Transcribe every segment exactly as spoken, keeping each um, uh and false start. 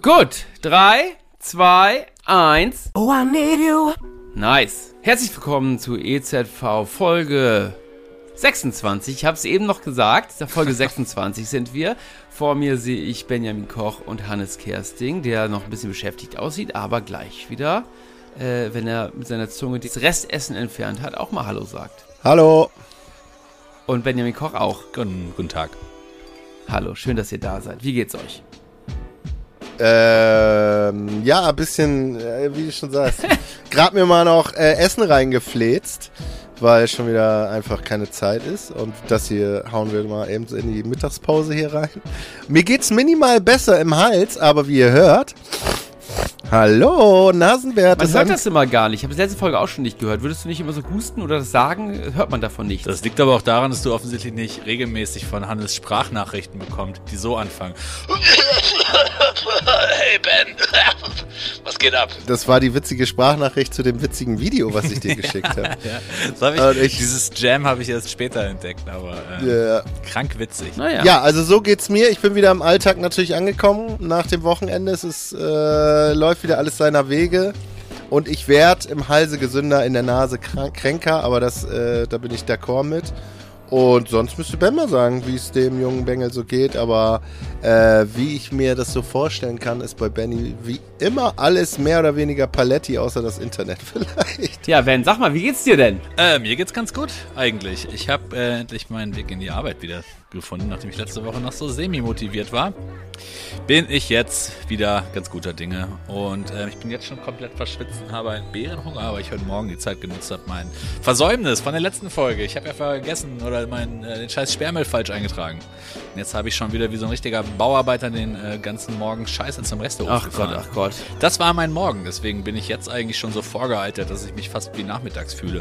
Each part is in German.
Gut, drei, zwei, eins. Oh, I need you. Nice. Herzlich willkommen zu E Z V Folge sechsundzwanzig. Ich habe es eben noch gesagt, Folge sechsundzwanzig sind wir. Vor mir sehe ich Benjamin Koch und Hannes Kersting, der noch ein bisschen beschäftigt aussieht, aber gleich wieder, äh, wenn er mit seiner Zunge das Restessen entfernt hat, auch mal Hallo sagt. Hallo. Und Benjamin Koch auch. Guten, guten Tag. Hallo, schön, dass ihr da seid. Wie geht's euch? Ähm, ja, ein bisschen, äh, wie du schon sagst, gerade mir mal noch äh, Essen reingefläzt, weil schon wieder einfach keine Zeit ist. Und das hier hauen wir mal eben so in die Mittagspause hier rein. Mir geht's minimal besser im Hals, aber wie ihr hört, hallo, Nasenbär. Man hört das immer gar nicht. Ich habe die letzte Folge auch schon nicht gehört. Würdest du nicht immer so husten oder das sagen? Hört man davon nicht. Das liegt aber auch daran, dass du offensichtlich nicht regelmäßig von Hannes Sprachnachrichten bekommst, die so anfangen. Hey Ben, was geht ab? Das war die witzige Sprachnachricht zu dem witzigen Video, was ich dir geschickt habe. Ja, das hab ich, ich, dieses Jam habe ich erst später entdeckt, aber äh, yeah. krank witzig. Naja. Ja, also so geht's mir. Ich bin wieder im Alltag natürlich angekommen nach dem Wochenende. Es ist, äh, läuft wieder alles seiner Wege. Und ich werde im Halse gesünder, in der Nase krank, kränker, aber das, äh, da bin ich d'accord mit. Und sonst müsste Ben mal sagen, wie es dem jungen Bengel so geht. Aber äh, wie ich mir das so vorstellen kann, ist bei Benny wie immer alles mehr oder weniger Paletti, außer das Internet vielleicht. Ja, Ben, sag mal, wie geht's dir denn? Äh, mir geht's ganz gut, eigentlich. Ich habe äh, endlich meinen Weg in die Arbeit wieder gefunden, nachdem ich letzte Woche noch so semi-motiviert war. Bin ich jetzt wieder ganz guter Dinge. Und äh, ich bin jetzt schon komplett verschwitzt und habe einen Bärenhunger, weil ich heute Morgen die Zeit genutzt habe, mein Versäumnis von der letzten Folge. Ich habe ja vergessen oder mein, äh, den scheiß Sperrmüll falsch eingetragen. Und jetzt habe ich schon wieder wie so ein richtiger Bauarbeiter den äh, ganzen Morgen Scheiße zum Restaurant Ach gefahren. Gott, ach Gott. Das war mein Morgen, deswegen bin ich jetzt eigentlich schon so vorgealtert, dass ich mich fast wie nachmittags fühle.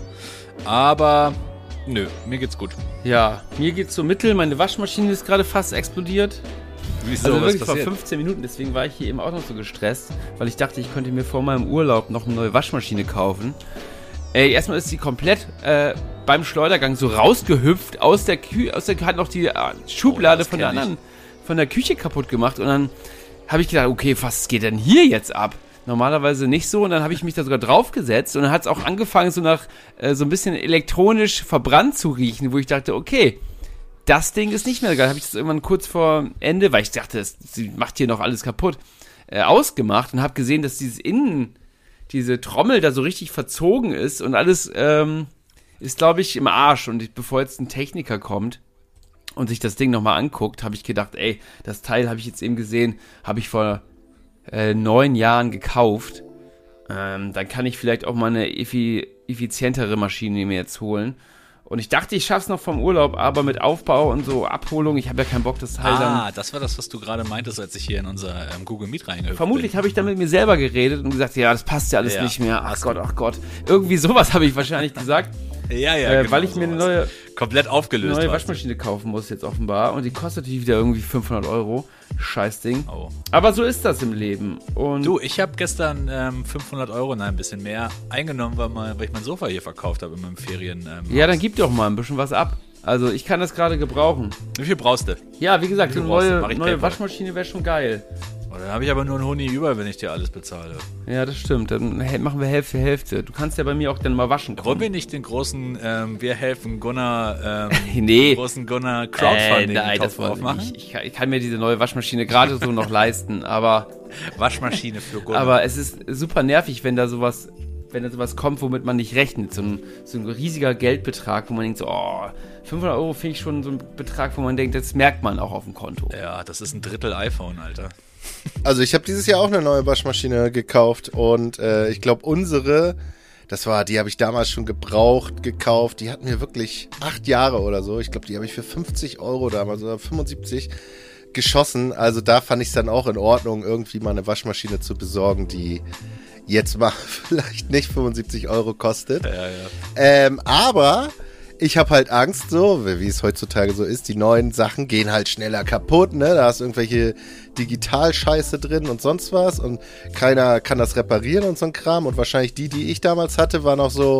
Aber nö, mir geht's gut. Ja, mir geht's so mittel. Meine Waschmaschine ist gerade fast explodiert. Wieso, Also was wirklich vor passiert? fünfzehn Minuten, deswegen war ich hier eben auch noch so gestresst, weil ich dachte, ich könnte mir vor meinem Urlaub noch eine neue Waschmaschine kaufen. Ey, erstmal ist sie komplett äh, beim Schleudergang so rausgehüpft aus der Küche, aus der hat noch die äh, Schublade Oh, das von der kenn ich. anderen, von der Küche kaputt gemacht und dann habe ich gedacht, okay, was geht denn hier jetzt ab? Normalerweise nicht so und dann habe ich mich da sogar draufgesetzt und dann hat es auch angefangen so nach äh, so ein bisschen elektronisch verbrannt zu riechen, wo ich dachte, okay, das Ding ist nicht mehr geil. Habe ich das irgendwann kurz vor Ende, weil ich dachte, das, sie macht hier noch alles kaputt, äh, ausgemacht und habe gesehen, dass dieses Innen, diese Trommel da so richtig verzogen ist und alles ähm, ist, glaube ich, im Arsch. Und ich, bevor jetzt ein Techniker kommt und sich das Ding nochmal anguckt, habe ich gedacht, ey, das Teil habe ich jetzt eben gesehen, habe ich vor äh, neun Jahren gekauft. Ähm, dann kann ich vielleicht auch mal eine effi- effizientere Maschine mir jetzt holen. Und ich dachte, ich schaff's noch vom Urlaub, aber mit Aufbau und so Abholung, ich habe ja keinen Bock, das Teil dann... Ah, das war das, was du gerade meintest, als ich hier in unser ähm, Google Meet reingehüpft Vermutlich habe ich dann mit mir selber geredet und gesagt, ja, das passt ja alles Ja, nicht mehr. Ach hast Gott, ach Gott. Irgendwie sowas habe ich wahrscheinlich gesagt, bin. Ja, ja, äh, genau weil ich mir eine sowas. neue, Komplett aufgelöst neue warst. Waschmaschine kaufen muss jetzt offenbar. Und die kostet natürlich wieder irgendwie fünfhundert Euro. Scheißding. Oh. Aber so ist das im Leben. Und Du, ich habe gestern ähm, fünfhundert Euro, nein, ein bisschen mehr, eingenommen, weil, mal, weil ich mein Sofa hier verkauft habe in meinem Ferien. Ähm, ja, dann gib doch mal ein bisschen was ab. Also ich kann das gerade gebrauchen. Wie viel brauchst du? Ja, wie gesagt, Wie eine viel brauchst du? neue, Mach ich neue PayPal. Waschmaschine wäre schon geil. Oh, dann habe ich aber nur einen Huni über, wenn ich dir alles bezahle. Ja, das stimmt. Dann hä- machen wir Hälfte, Hälfte. Du kannst ja bei mir auch dann mal waschen kommen. Wollen wir nicht den großen, ähm, wir helfen Gunnar, ähm, Nee. den großen Gunnar Crowdfunding äh, nein, das Topf wollte aufmachen? ich, ich, kann, ich kann mir diese neue Waschmaschine gerade so noch leisten, aber, Waschmaschine für Gunnar. aber es ist super nervig, wenn da sowas, wenn da sowas kommt, womit man nicht rechnet. So ein, so ein riesiger Geldbetrag, wo man denkt so, oh, fünfhundert Euro finde ich schon so ein Betrag, wo man denkt, das merkt man auch auf dem Konto. Ja, das ist ein Drittel iPhone, Alter. Also ich habe dieses Jahr auch eine neue Waschmaschine gekauft und äh, ich glaube unsere, das war, die habe ich damals schon gebraucht, gekauft, die hat mir wirklich acht Jahre oder so, ich glaube die habe ich für fünfzig Euro damals oder fünfundsiebzig geschossen, also da fand ich es dann auch in Ordnung, irgendwie mal eine Waschmaschine zu besorgen, die jetzt mal vielleicht nicht fünfundsiebzig Euro kostet. Ja, ja. Ähm, aber ich habe halt Angst, so, wie es heutzutage so ist, die neuen Sachen gehen halt schneller kaputt, ne? Da hast du irgendwelche Digitalscheiße drin und sonst was und keiner kann das reparieren und so ein Kram. Und wahrscheinlich die, die ich damals hatte, waren auch so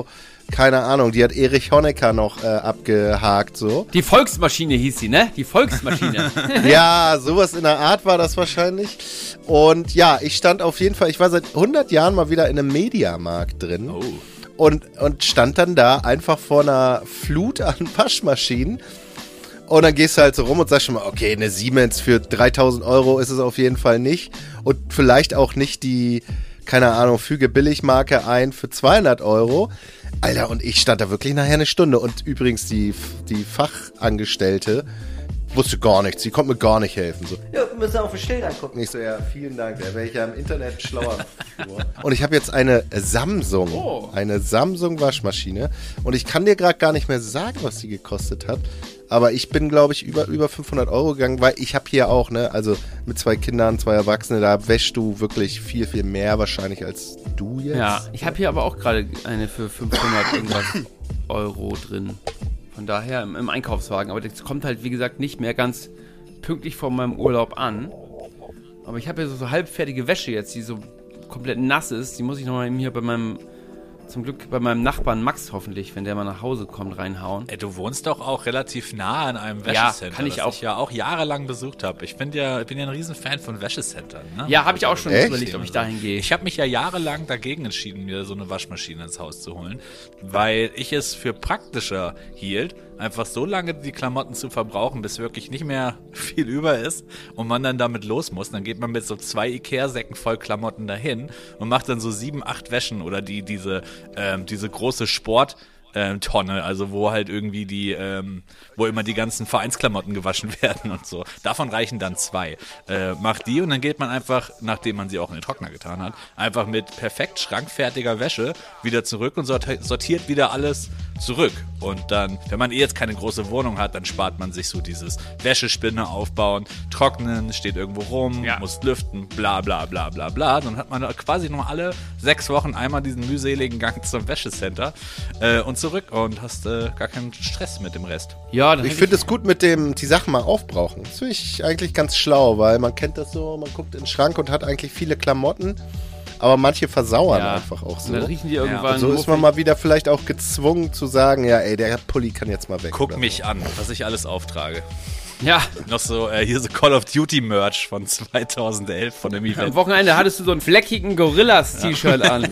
keine Ahnung, die hat Erich Honecker noch äh, abgehakt, so. Die Volksmaschine hieß sie, ne? Die Volksmaschine. Ja, sowas in der Art war das wahrscheinlich. Und ja, ich stand auf jeden Fall, ich war seit hundert Jahren mal wieder in einem Mediamarkt drin. Oh. Und, und stand dann da einfach vor einer Flut an Waschmaschinen. Und dann gehst du halt so rum und sagst schon mal, okay, eine Siemens für dreitausend Euro ist es auf jeden Fall nicht. Und vielleicht auch nicht die, keine Ahnung, füge Billigmarke ein für zweihundert Euro. Alter, und ich stand da wirklich nachher eine Stunde. Und übrigens die, die Fachangestellte wusste gar nichts. Sie konnte mir gar nicht helfen. So. Ja, wir müssen auch für Schild angucken. Ich so, ja, vielen Dank. Da wäre ich ja im Internet schlauer. Und ich habe jetzt eine Samsung. Oh. Eine Samsung-Waschmaschine. Und ich kann dir gerade gar nicht mehr sagen, was die gekostet hat. Aber ich bin, glaube ich, über, über fünfhundert Euro gegangen, weil ich habe hier auch, ne, also mit zwei Kindern, zwei Erwachsene, da wäschst du wirklich viel, viel mehr wahrscheinlich als du jetzt. Ja, ich habe hier aber auch gerade eine für fünfhundert irgendwas Euro drin. Von daher im, im Einkaufswagen. Aber das kommt halt, wie gesagt, nicht mehr ganz pünktlich vor meinem Urlaub an. Aber ich habe hier so, so halbfertige Wäsche jetzt, die so komplett nass ist. Die muss ich nochmal hier bei meinem, zum Glück bei meinem Nachbarn Max hoffentlich, wenn der mal nach Hause kommt, reinhauen. Ey, du wohnst doch auch relativ nah an einem Ja, Wäschecenter, kann ich das auch. ich ja auch jahrelang besucht habe. Ich find ja, bin ja ein Riesenfan von Wäschecentern. Ne? Ja, habe ich auch schon Echt? überlegt, ob ich dahin gehe. Ich habe mich ja jahrelang dagegen entschieden, mir so eine Waschmaschine ins Haus zu holen, weil ich es für praktischer hielt, einfach so lange die Klamotten zu verbrauchen, bis wirklich nicht mehr viel über ist und man dann damit los muss. Dann geht man mit so zwei Ikea-Säcken voll Klamotten dahin und macht dann so sieben, acht Wäschen oder die diese ähm, diese große Sport ähm, Tonne, also wo halt irgendwie die, ähm, wo immer die ganzen Vereinsklamotten gewaschen werden und so. Davon reichen dann zwei. Äh, macht die und dann geht man einfach, nachdem man sie auch in den Trockner getan hat, einfach mit perfekt schrankfertiger Wäsche wieder zurück und sortiert wieder alles zurück. Und dann, wenn man eh jetzt keine große Wohnung hat, dann spart man sich so dieses Wäschespinne aufbauen, trocknen, steht irgendwo rum, Ja. muss lüften, bla bla bla bla bla. Dann hat man quasi noch alle sechs Wochen einmal diesen mühseligen Gang zum Wäschecenter äh, und zurück und hast äh, gar keinen Stress mit dem Rest. Ja, dann Ich hätte finde es gut mit dem, die Sachen mal aufbrauchen. Das finde ich eigentlich ganz schlau, weil man kennt das so, man guckt in den Schrank und hat eigentlich viele Klamotten, aber manche versauern ja, einfach auch so. Und dann riechen die Und irgendwann. so ist man mal wieder vielleicht auch gezwungen zu sagen, ja ey, der Pulli kann jetzt mal weg. Guck oder mich an, was ich alles auftrage. Ja, Noch so, äh, hier so Call of Duty Merch von zweitausendelf von dem am Event. Wochenende hattest du so ein fleckigen Gorillas-T-Shirt an.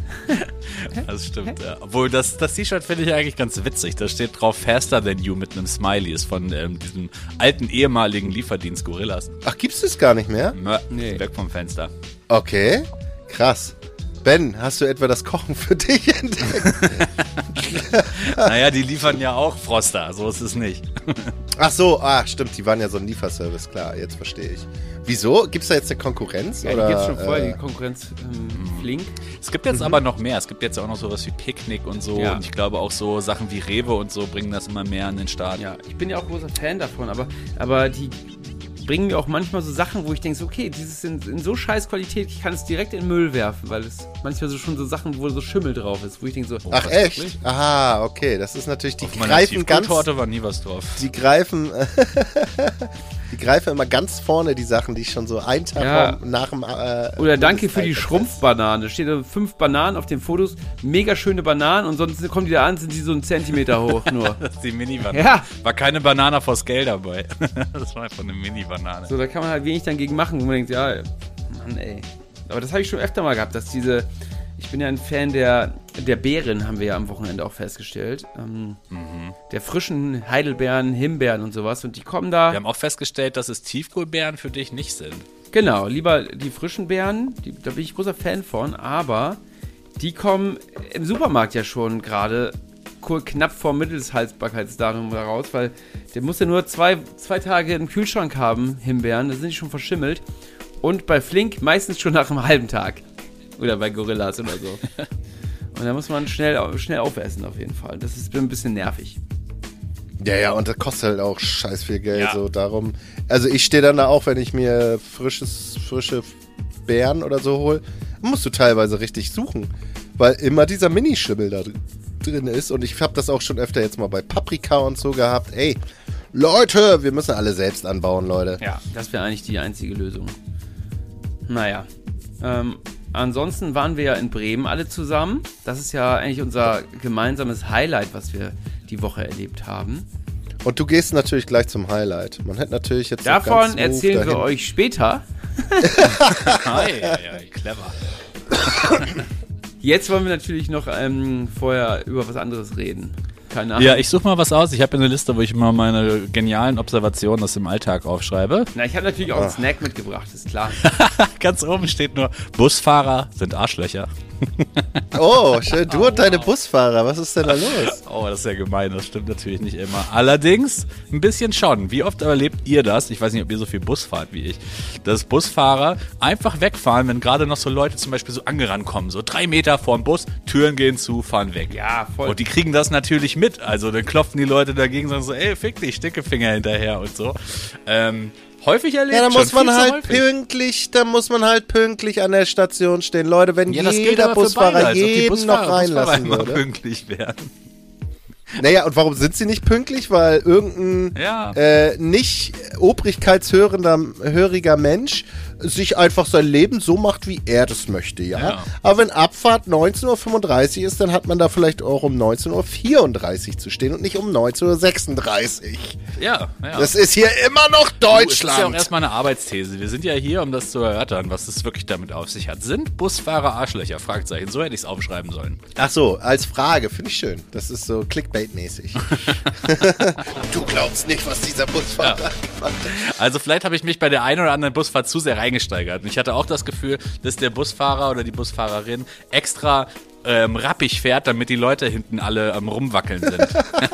Das stimmt, ja. Obwohl, das, das T-Shirt finde ich eigentlich ganz witzig. Da steht drauf Faster Than You mit einem Smiley. Ist von ähm, diesem alten ehemaligen Lieferdienst Gorillas. so. Ach, gibt's das gar nicht mehr? Mö, Nee. Weg vom Fenster. Okay, krass. Ben, hast du etwa das Kochen für dich entdeckt? Naja, die liefern ja auch Froster, so ist es nicht. Ach so, ah, stimmt, die waren ja so ein Lieferservice, klar, jetzt verstehe ich. Wieso? Gibt's da jetzt eine Konkurrenz? Ja, oder, die gibt's schon vorher, äh, die Konkurrenz ähm, Flink. Es gibt jetzt aber noch mehr. Es gibt jetzt auch noch sowas wie Picknick und so. Ja. Und ich glaube auch so Sachen wie Rewe und so bringen das immer mehr an den Start. Ja, ich bin ja auch großer Fan davon, aber, aber die bringen mir auch manchmal so Sachen, wo ich denke, so, okay, dieses in, in so scheiß Qualität, ich kann es direkt in den Müll werfen, weil es manchmal so schon so Sachen, wo so Schimmel drauf ist, wo ich denke so, Ach was echt? wirklich? Aha, okay, das ist natürlich, die Auf meiner greifen ganz, Tiefkühltorte war nie was drauf. die greifen, die greifen immer ganz vorne die Sachen, die ich schon so einen Tag Ja. vor- nach dem äh, oder danke für die Mindestzeitprozess- Schrumpfbanane. Da stehen da fünf Bananen auf den Fotos, mega schöne Bananen und sonst kommen die da an, sind die so einen Zentimeter hoch nur. Das ist die Mini-Banane. Ja. War keine Banane vor Scale dabei. Das war einfach eine Mini-Banane. So, da kann man halt wenig dann gegen machen, wo man denkt, ja, Mann, ey. Aber das habe ich schon öfter mal gehabt, dass diese, ich bin ja ein Fan der, der Beeren, haben wir ja am Wochenende auch festgestellt. Ähm, Der frischen Heidelbeeren, Himbeeren und sowas. Und die kommen da, Wir haben auch festgestellt, dass es Tiefkühlbeeren für dich nicht sind. genau, lieber die frischen Beeren, die, da bin ich großer Fan von, aber die kommen im Supermarkt ja schon gerade kur- knapp vor Mindesthaltbarkeitsdatum raus, weil der muss ja nur zwei, zwei Tage im Kühlschrank haben, Himbeeren, da sind die schon verschimmelt. Und bei Flink meistens schon nach einem halben Tag. Oder bei Gorillas oder so. Und da muss man schnell, schnell aufessen auf jeden Fall. Das ist ein bisschen nervig. Ja, ja, und das kostet halt auch scheiß viel Geld, Ja. so darum. Also ich stehe dann da auch, wenn ich mir frisches, frische Beeren oder so hole, musst du teilweise richtig suchen, weil immer dieser Minischimmel da dr- drin ist und ich habe das auch schon öfter jetzt mal bei Paprika und so gehabt. Ey, Leute, wir müssen alle selbst anbauen, Leute. Ja, das wäre eigentlich die einzige Lösung. Naja. Ähm, ansonsten waren wir ja in Bremen alle zusammen. Das ist ja eigentlich unser gemeinsames Highlight, was wir die Woche erlebt haben. Und du gehst natürlich gleich zum Highlight. Man hätte natürlich jetzt noch Davon ganz smooth erzählen wir dahin. euch später. Ei, ei, ei, clever. Jetzt wollen wir natürlich noch ähm, vorher über was anderes reden. Keine Ahnung. Ja, ich suche mal was aus. Ich habe eine Liste, wo ich immer meine genialen Observationen aus dem Alltag aufschreibe. Na, ich habe natürlich auch einen Snack mitgebracht, ist klar. Ganz oben steht nur, Busfahrer sind Arschlöcher. Oh, schön. Du und deine Busfahrer, was ist denn da los? Oh, das ist ja gemein, das stimmt natürlich nicht immer. Allerdings ein bisschen schon. Wie oft erlebt ihr das? Ich weiß nicht, ob ihr so viel Bus fahrt wie ich. Dass Busfahrer einfach wegfahren, wenn gerade noch so Leute zum Beispiel so angerannt kommen. So drei Meter vorm Bus, Türen gehen zu, fahren weg. Ja, voll. Und die kriegen das natürlich mit. Also dann klopfen die Leute dagegen und sagen so, ey, fick dich, Stickefinger hinterher und so. Ähm... Häufig erlebt. Ja, da muss schon, man viel zu halt häufig. pünktlich, da muss man halt pünktlich an der Station stehen. Leute, wenn Ja, das gilt jeder aber für Busfahrer beide, als ob die jeden Busfahrer- noch Busfahrer reinlassen immer würde. pünktlich werden. Naja, und warum sind sie nicht pünktlich? Weil irgendein Ja. äh, nicht obrigkeitshörender höriger Mensch sich einfach sein Leben so macht, wie er das möchte, ja? Ja. Aber wenn Abfahrt neunzehn Uhr fünfunddreißig ist, dann hat man da vielleicht auch um neunzehn Uhr vierunddreißig zu stehen und nicht um neunzehn Uhr sechsunddreißig. Ja, ja. Das ist hier immer noch Du, es ist ja auch Deutschland. erstmal eine Arbeitsthese. Wir sind ja hier, um das zu erörtern, was es wirklich damit auf sich hat. Sind Busfahrer Arschlöcher? Fragezeichen. So hätte ich es aufschreiben sollen. Ach so, als Frage, finde ich schön. Das ist so Clickbait-mäßig. Du glaubst nicht, was dieser Busfahrer gemacht hat. Also vielleicht habe ich mich bei der einen oder anderen Busfahrt zu sehr reingesteigert. Und ich hatte auch das Gefühl, dass der Busfahrer oder die Busfahrerin extra ähm, rappig fährt, damit die Leute hinten alle am Rumwackeln sind.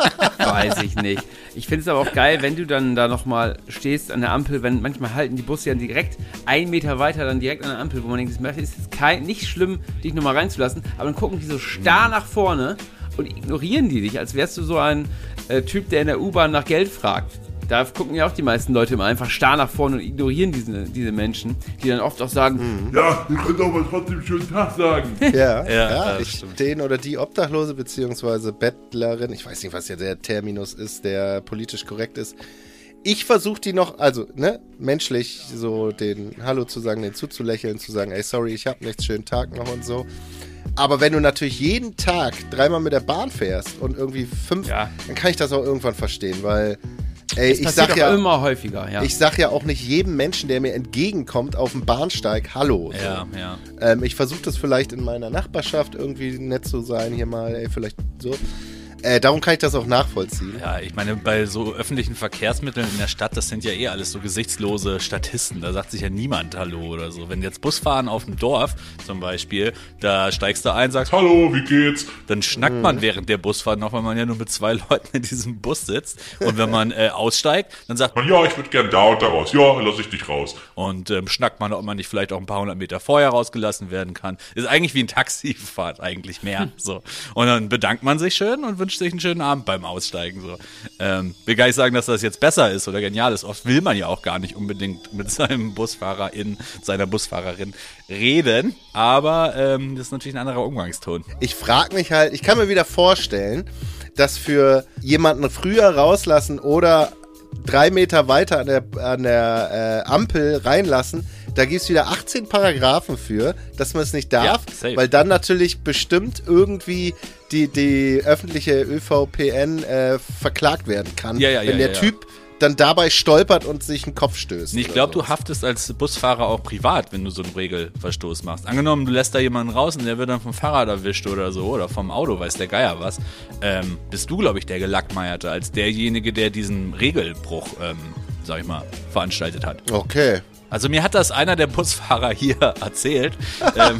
Weiß ich nicht. Ich finde es aber auch geil, wenn du dann da nochmal stehst an der Ampel, wenn manchmal halten die Busse ja direkt einen Meter weiter, dann direkt an der Ampel, wo man denkt, es ist jetzt kein, nicht schlimm, dich nochmal reinzulassen, aber dann gucken die so starr nach vorne und ignorieren die dich, als wärst du so ein äh, Typ, der in der U-Bahn nach Geld fragt. Da gucken ja auch die meisten Leute immer einfach starr nach vorne und ignorieren diese, diese Menschen, die dann oft auch sagen, Ja, ihr könnt auch mal trotzdem schönen Tag sagen. Ja, Ja, ja, das ich, stimmt. den oder die Obdachlose beziehungsweise Bettlerin, ich weiß nicht, was ja der Terminus ist, der politisch korrekt ist. Ich versuche die noch, also, ne, menschlich so den Hallo zu sagen, den zuzulächeln, zu sagen, ey, sorry, ich hab nichts, schönen Tag noch und so. Aber wenn du natürlich jeden Tag dreimal mit der Bahn fährst und irgendwie fünf, Ja. dann kann ich das auch irgendwann verstehen, weil, ey, es ich passiert sag auch ja, immer häufiger. Ja. ich sag ja auch nicht jedem Menschen, der mir entgegenkommt auf dem Bahnsteig, Hallo. So. Ja, ja. Ähm, ich versuche das vielleicht in meiner Nachbarschaft irgendwie nett zu sein, hier mal, ey, vielleicht so. Äh, darum kann ich das auch nachvollziehen. Ja, ich meine, bei so öffentlichen Verkehrsmitteln in der Stadt, das sind ja eh alles so gesichtslose Statisten. Da sagt sich ja niemand Hallo oder so. Wenn jetzt Busfahren auf dem Dorf zum Beispiel, da steigst du ein, sagst, Hallo, wie geht's? dann schnackt man während der Busfahrt noch, weil man ja nur mit zwei Leuten in diesem Bus sitzt. Und wenn man äh, aussteigt, dann sagt man, Ja, ich würde gern da und da raus. Ja, lass ich dich raus. und ähm, schnackt man, ob man nicht vielleicht auch ein paar hundert Meter vorher rausgelassen werden kann. Ist eigentlich wie ein Taxifahrt, eigentlich mehr. So. Und dann bedankt man sich schön und wünscht sich einen schönen Abend beim Aussteigen. So. Ähm, will gar nicht sagen, dass das jetzt besser ist oder genial ist. Oft will man ja auch gar nicht unbedingt mit seinem Busfahrer in seiner Busfahrerin reden. Aber ähm, das ist natürlich ein anderer Umgangston. Ich frage mich halt, ich kann mir wieder vorstellen, dass für jemanden früher rauslassen oder drei Meter weiter an der, an der äh, Ampel reinlassen, da gibt es wieder achtzehn Paragraphen für, dass man es nicht darf, Ja, safe. weil dann natürlich bestimmt irgendwie die, die öffentliche ÖVPN äh, verklagt werden kann, Ja, ja, wenn ja, der ja, ja. Typ dann dabei stolpert und sich einen Kopf stößt. Ich oder glaube, du sowas. haftest als Busfahrer auch privat, wenn du so einen Regelverstoß machst. Angenommen, du lässt da jemanden raus und der wird dann vom Fahrrad erwischt oder so oder vom Auto, weiß der Geier was. Ähm, bist du, glaube ich, der Gelackmeierte als derjenige, der diesen Regelbruch, ähm, sag ich mal, veranstaltet hat. Okay. Also mir hat das einer der Busfahrer hier erzählt, ähm,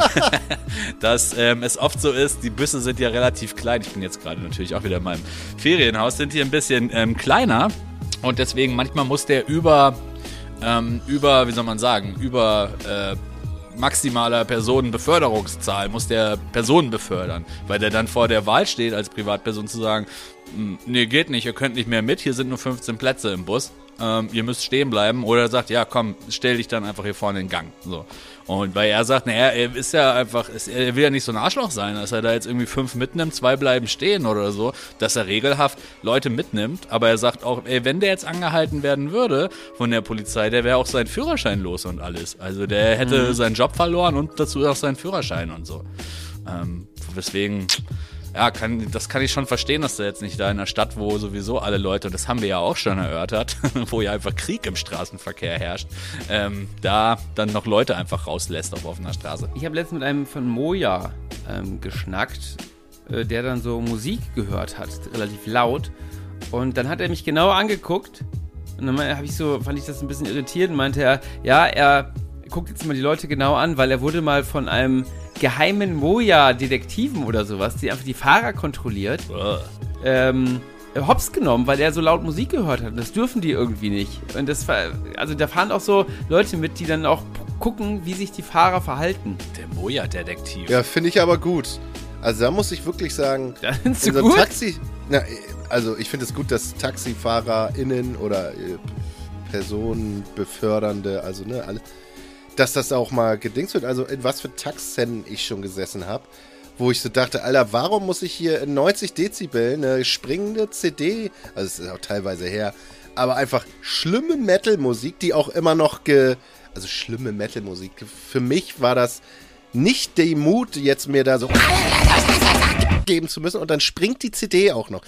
dass ähm, es oft so ist, die Busse sind ja relativ klein. Ich bin jetzt gerade natürlich auch wieder in meinem Ferienhaus, sind hier ein bisschen ähm, kleiner. Und deswegen manchmal muss der über, ähm, über, wie soll man sagen, über äh, maximaler Personenbeförderungszahl, muss der Personen befördern, weil der dann vor der Wahl steht, als Privatperson zu sagen, nee, geht nicht, ihr könnt nicht mehr mit, hier sind nur fünfzehn Plätze im Bus. ähm, ihr müsst stehen bleiben. Oder er sagt, ja komm, stell dich dann einfach hier vorne in den Gang. So. Und weil er sagt, naja, er ist ja einfach, ist, er will ja nicht so ein Arschloch sein, dass er da jetzt irgendwie fünf mitnimmt, zwei bleiben stehen oder so, dass er regelhaft Leute mitnimmt. Aber er sagt auch, ey, wenn der jetzt angehalten werden würde von der Polizei, der wäre auch seinen Führerschein los und alles. Also der hätte mhm. seinen Job verloren und dazu auch seinen Führerschein und so. Ähm, weswegen... Ja, kann, das kann ich schon verstehen, dass du jetzt nicht da in einer Stadt, wo sowieso alle Leute, und das haben wir ja auch schon erörtert, wo ja einfach Krieg im Straßenverkehr herrscht, ähm, da dann noch Leute einfach rauslässt auf offener Straße. Ich habe letztens mit einem von Moja ähm, geschnackt, äh, der dann so Musik gehört hat, relativ laut. Und dann hat er mich genau angeguckt und dann habe ich so, fand ich das ein bisschen irritierend und meinte er, ja, er guckt jetzt mal die Leute genau an, weil er wurde mal von einem geheimen Moja-Detektiven oder sowas, die einfach die Fahrer kontrolliert, ähm, hops genommen, weil er so laut Musik gehört hat. Und das dürfen die irgendwie nicht. Und das war, also da fahren auch so Leute mit, die dann auch gucken, wie sich die Fahrer verhalten. Der Moja-Detektiv. Ja, finde ich aber gut. Also da muss ich wirklich sagen, das in so so einem gut? Taxi, na, also ich finde es gut, dass TaxifahrerInnen oder äh, Personenbefördernde, also ne, alles, dass das auch mal gedingst wird. Also in was für Taxen ich schon gesessen habe, wo ich so dachte, Alter, warum muss ich hier in neunzig Dezibel eine springende C D, also es ist auch teilweise her, aber einfach schlimme Metal-Musik, die auch immer noch ge... Also schlimme Metal-Musik. Für mich war das nicht der Mut, jetzt mir da so geben zu müssen und dann springt die C D auch noch.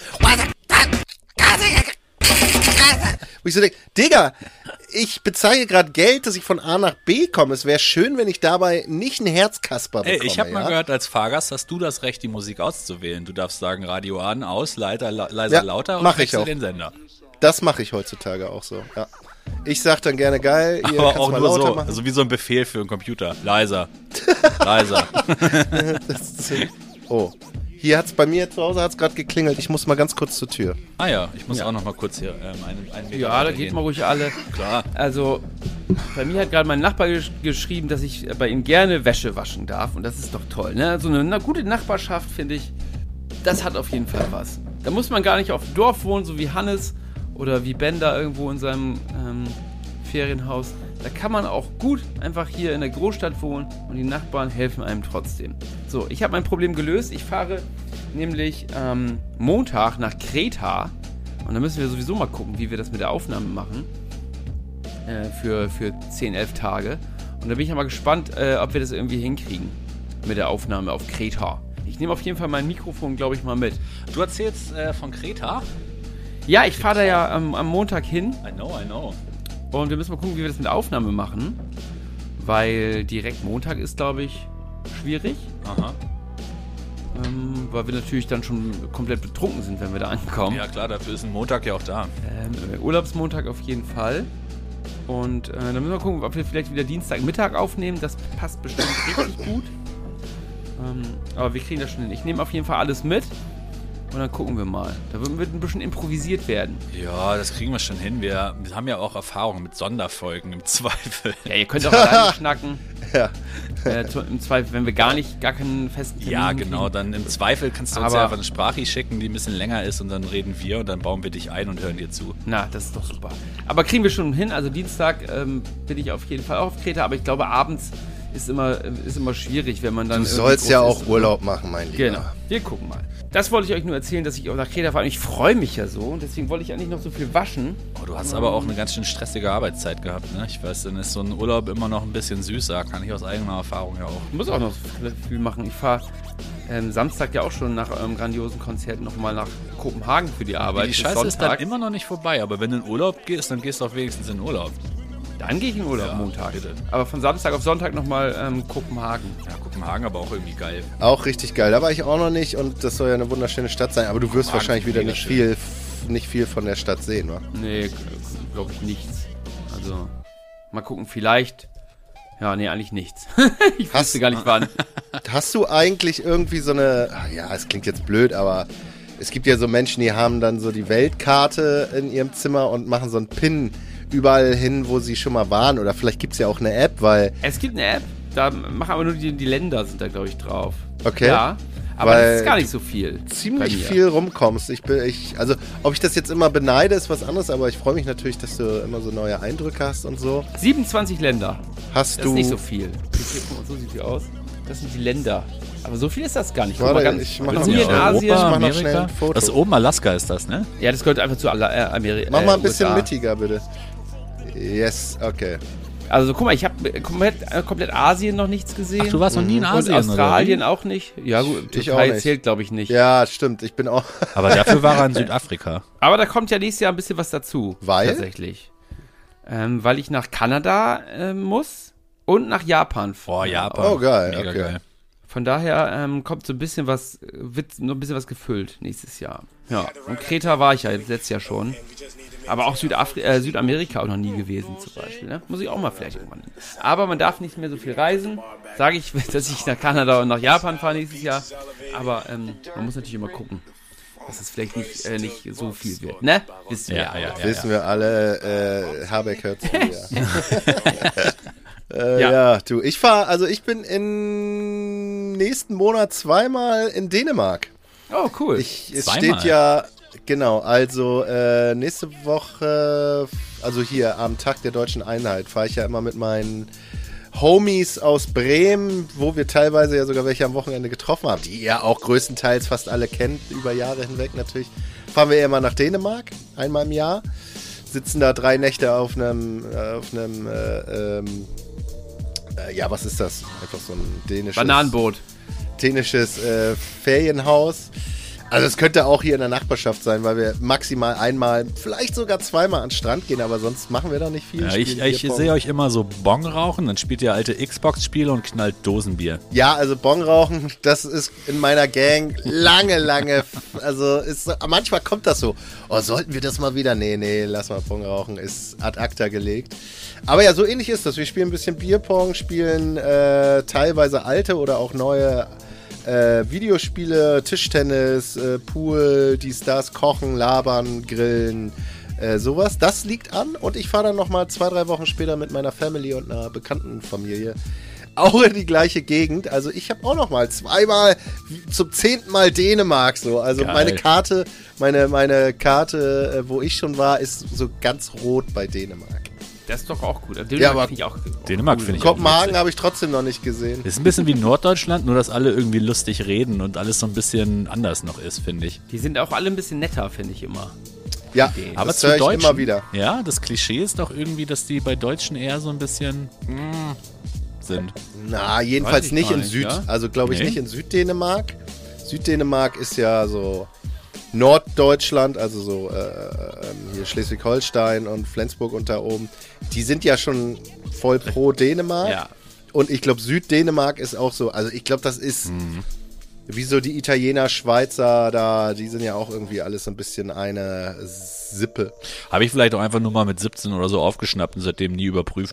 Wo ich so denke, Digga, ich bezahle gerade Geld, dass ich von A nach B komme. Es wäre schön, wenn ich dabei nicht ein Herzkasper bekomme. Ey, ich habe ja? mal gehört, als Fahrgast hast du das Recht, die Musik auszuwählen. Du darfst sagen, Radio an, aus, leiser, leiser, Ja, lauter und mach ich wechsel auch. den Sender. Das mache ich heutzutage auch so, ja. Ich sag dann gerne, geil, ihr Aber kannst auch mal nur lauter so, machen. also wie so ein Befehl für einen Computer. Leiser, leiser. Das ist, oh, hier hat's bei mir zu Hause hat's gerade geklingelt. Ich muss mal ganz kurz zur Tür. Ah ja, ich muss auch noch mal kurz hier ähm, einen, einen Meter Ja, da weitergehen. geht mal ruhig alle. Klar. Also, bei mir hat gerade mein Nachbar gesch- geschrieben, dass ich bei ihm gerne Wäsche waschen darf. Und das ist doch toll, ne? So eine, eine gute Nachbarschaft, finde ich, das hat auf jeden Fall was. Da muss man gar nicht auf dem Dorf wohnen, so wie Hannes oder wie Ben da irgendwo in seinem ähm, Ferienhaus. Da kann man auch gut einfach hier in der Großstadt wohnen und die Nachbarn helfen einem trotzdem. So, ich habe mein Problem gelöst. Ich fahre nämlich ähm, Montag nach Kreta und da müssen wir sowieso mal gucken, wie wir das mit der Aufnahme machen äh, für, für zehn, elf Tage. Und da bin ich ja mal gespannt, äh, ob wir das irgendwie hinkriegen mit der Aufnahme auf Kreta. Ich nehme auf jeden Fall mein Mikrofon, glaube ich, mal mit. Du erzählst äh, von Kreta? Ja, ich fahre da ja am, am Montag hin. I know, I know. Und wir müssen mal gucken, wie wir das mit der Aufnahme machen. Weil direkt Montag ist, glaube ich, schwierig. Aha. Ähm, weil wir natürlich dann schon komplett betrunken sind, wenn wir da ankommen. Ja klar, dafür ist ein Montag ja auch da. Ähm, Urlaubsmontag auf jeden Fall. Und äh, dann müssen wir gucken, ob wir vielleicht wieder Dienstagmittag aufnehmen. Das passt bestimmt richtig gut. Ähm, aber wir kriegen das schon hin. Ich nehme auf jeden Fall alles mit. Und dann gucken wir mal. Da wird ein bisschen improvisiert werden. Ja, das kriegen wir schon hin. Wir, wir haben ja auch Erfahrung mit Sonderfolgen im Zweifel. Ja, ihr könnt auch alleine schnacken. Ja. Äh, zu, Im Zweifel, wenn wir gar nicht, gar keinen festen Termin Ja, genau. kriegen. Dann im Zweifel kannst du uns Aber- ja einfach eine Sprache schicken, die ein bisschen länger ist und dann reden wir und dann bauen wir dich ein und hören dir zu. Na, das ist doch super. Aber kriegen wir schon hin. Also Dienstag ähm, bin ich auf jeden Fall auch auf Kreta. Aber ich glaube, abends ist immer, ist immer schwierig, wenn man dann... Du irgendwie sollst ja groß auch ist. Urlaub machen, mein Lieber. Genau. Wir gucken mal. Das wollte ich euch nur erzählen, dass ich auch nach Kreta fahre. Und ich freue mich ja so. Und deswegen wollte ich eigentlich noch so viel waschen. Oh, du hast aber auch eine ganz schön stressige Arbeitszeit gehabt, ne? Ich weiß, dann ist so ein Urlaub immer noch ein bisschen süßer. Kann ich aus eigener Erfahrung ja auch. Ich muss auch noch viel machen. Ich fahre ähm, Samstag ja auch schon nach eurem grandiosen Konzert nochmal nach Kopenhagen für die Arbeit. Die bis Scheiße ist dann Sonntag. immer noch nicht vorbei, aber wenn du in Urlaub gehst, dann gehst du auch wenigstens in Urlaub. Dann gehe ich in Urlaub Ja, Montag. bitte. Aber von Samstag auf Sonntag nochmal ähm, Kopenhagen. Ja, Kopenhagen aber auch irgendwie geil. Auch richtig geil. Da war ich auch noch nicht und das soll ja eine wunderschöne Stadt sein. Aber du wirst Kopenhagen wahrscheinlich ist wieder mega nicht schön. viel, nicht viel von der Stadt sehen, wa? Nee, glaube ich nichts. Also, mal gucken, vielleicht. Ja, nee, eigentlich nichts. ich Hast- wusste gar nicht wann. Hast du eigentlich irgendwie so eine, ah ja, es klingt jetzt blöd, aber es gibt ja so Menschen, die haben dann so die Weltkarte in ihrem Zimmer und machen so einen Pin überall hin, wo sie schon mal waren. Oder vielleicht gibt es ja auch eine App, weil, Es gibt eine App, da machen aber nur die, die Länder sind da, glaube ich, drauf. Okay. Ja, Aber Weil das ist gar nicht so viel. ziemlich bei mir. viel rumkommst. Ich bin, ich, also, ob ich das jetzt immer beneide, ist was anderes, aber ich freue mich natürlich, dass du immer so neue Eindrücke hast und so. siebenundzwanzig Länder. Hast Das du. ist nicht so viel. So sieht viel aus. Das sind die Länder. Aber so viel ist das gar nicht. Guck Warte, mal, ganz, ich mach ganz noch hier in schnell. Asien. Europa, mach noch Amerika? schnell ein Foto. Das ist oben Alaska ist das, ne? Ja, das gehört einfach zu Ala- äh, Amerika. Mach mal ein äh, bisschen U S A. mittiger, bitte. Yes, okay. Also guck mal, ich habe komplett, äh, komplett Asien noch nichts gesehen. Ach, du warst noch nie in Asien, Und Australien oder auch nicht. Ja gut, Ich Türkei auch nicht. zählt glaube ich nicht. Ja, stimmt. Ich bin auch. wie? Aber dafür war er in Südafrika. Aber da kommt ja nächstes Jahr ein bisschen was dazu. Weil? Tatsächlich. Ähm, weil ich nach Kanada äh, muss und nach Japan. Boah, Japan. Oh, geil, Mega okay. geil. Von daher ähm, kommt so ein bisschen was, äh, wird noch ein bisschen was gefüllt nächstes Jahr. Ja, und Kreta war ich ja letztes Jahr schon. Aber auch Südafri äh, Südamerika auch noch nie gewesen zum Beispiel. Ne? Muss ich auch mal vielleicht irgendwann hin. Aber man darf nicht mehr so viel reisen. Sage ich, dass ich nach Kanada und nach Japan fahre nächstes Jahr. Aber ähm, man muss natürlich immer gucken, dass es vielleicht nicht, äh, nicht so viel wird. Ne? Wissen wir Ja, alle. ja, ja. Wissen wir alle, äh, Habeck hört zu. Ja. äh, Ja. ja. du, ich fahre, also ich bin im nächsten Monat zweimal in Dänemark. Oh, cool. Ich, es Zweimal? steht ja, genau, also äh, nächste Woche, also hier am Tag der Deutschen Einheit, fahre ich ja immer mit meinen Homies aus Bremen, wo wir teilweise ja sogar welche am Wochenende getroffen haben, die ihr auch größtenteils fast alle kennt, über Jahre hinweg natürlich. Fahren wir ja immer nach Dänemark, einmal im Jahr, sitzen da drei Nächte auf einem, äh, auf einem, äh, ähm, äh, ja, was ist das? Einfach so ein dänisches... Bananenboot. dänisches äh, Ferienhaus. Also es könnte auch hier in der Nachbarschaft sein, weil wir maximal einmal, vielleicht sogar zweimal an den Strand gehen, aber sonst machen wir da nicht viel. Ja, ich Spielen ich Bierpong. sehe euch immer so Bong rauchen, dann spielt ihr alte Xbox-Spiele und knallt Dosenbier. Ja, also Bon rauchen, das ist in meiner Gang lange, lange, also ist, manchmal kommt das so, oh, sollten wir das mal wieder? Nee, nee, lass mal Bon rauchen, ist ad acta gelegt. Aber ja, so ähnlich ist das. Wir spielen ein bisschen Bierpong, spielen äh, teilweise alte oder auch neue Äh, Videospiele, Tischtennis, äh, Pool, dies, das, Kochen, Labern, Grillen, äh, sowas. Das liegt an und ich fahre dann nochmal zwei, drei Wochen später mit meiner Family und einer bekannten Familie auch in die gleiche Gegend. Also ich habe auch nochmal zweimal zum zehnten Mal Dänemark so. Also Geil. meine Karte, meine, meine Karte, äh, wo ich schon war, ist so ganz rot bei Dänemark. Das ist doch auch gut. Dänemark Ja, aber finde ich auch Dänemark cool. finde ich auch Kopenhagen witzig. habe ich trotzdem noch nicht gesehen. Ist ein bisschen wie Norddeutschland, nur dass alle irgendwie lustig reden und alles so ein bisschen anders noch ist, finde ich. Die sind auch alle ein bisschen netter, finde ich immer. Ja, Aber das zu höre ich Deutschen, immer wieder. Ja, das Klischee ist doch irgendwie, dass die bei Deutschen eher so ein bisschen mm, sind. Na, Weiß jedenfalls ich nicht gar in nicht, Süd, ja? also glaube ich Nee? nicht in Süddänemark. Süddänemark ist ja so Norddeutschland, also so äh, ähm, hier Schleswig-Holstein und Flensburg und da oben. Die sind ja schon voll pro Dänemark. Ja. Und ich glaube Süddänemark ist auch so, also ich glaube das ist wie so die Italiener, Schweizer da, die sind ja auch irgendwie alles so ein bisschen eine Sippe. Habe ich vielleicht auch einfach nur mal mit siebzehn oder so aufgeschnappt und seitdem nie überprüft.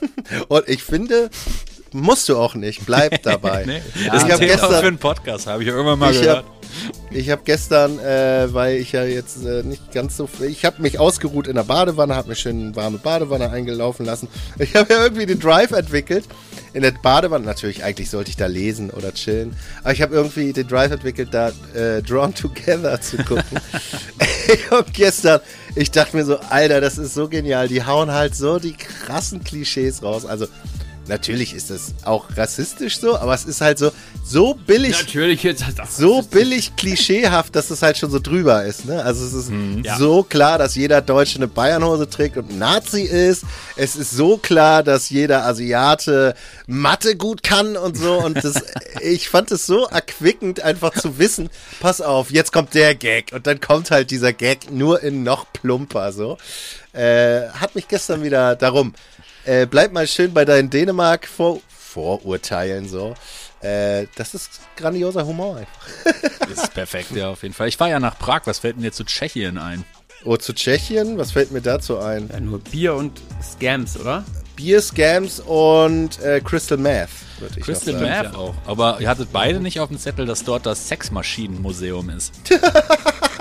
Und ich finde, musst du auch nicht, bleib dabei. Nee, ich das ist ein habe Thema für gestern... einen Podcast, habe ich ja irgendwann mal Ich gehört. hab, ich habe gestern, äh, weil ich ja jetzt äh, nicht ganz so... Ich habe mich ausgeruht in der Badewanne, habe mir schön eine warme Badewanne eingelaufen lassen. Ich habe ja irgendwie den Drive entwickelt. In der Badewanne, natürlich, eigentlich sollte ich da lesen oder chillen. Aber ich habe irgendwie den Drive entwickelt, da äh, Drawn Together zu gucken. Ich hab gestern, ich dachte mir so, Alter, das ist so genial. Die hauen halt so die krassen Klischees raus. Also... Natürlich ist das auch rassistisch so, aber es ist halt so, so billig, Natürlich jetzt das so billig klischeehaft, dass es halt schon so drüber ist. Ne? Also es ist ja. so klar, dass jeder Deutsche eine Bayernhose trägt und ein Nazi ist. Es ist so klar, dass jeder Asiate Mathe gut kann und so. Und das, ich fand es so erquickend, einfach zu wissen, pass auf, jetzt kommt der Gag. Und dann kommt halt dieser Gag nur in noch plumper. So äh, hat mich gestern wieder darum. Äh, bleib mal schön bei deinen Dänemark-Vorurteilen so. Äh, das ist grandioser Humor einfach. Das ist perfekt, ja, auf jeden Fall. Ich fahre ja nach Prag. Was fällt denn dir zu Tschechien ein? Oh, zu Tschechien? Was fällt mir dazu ein? Ja, nur Bier und Scams, oder? Bier, Scams und äh, Crystal Meth, würde ich Crystal noch sagen. Meth auch. Aber ihr hattet beide nicht auf dem Zettel, dass dort das Sexmaschinenmuseum ist.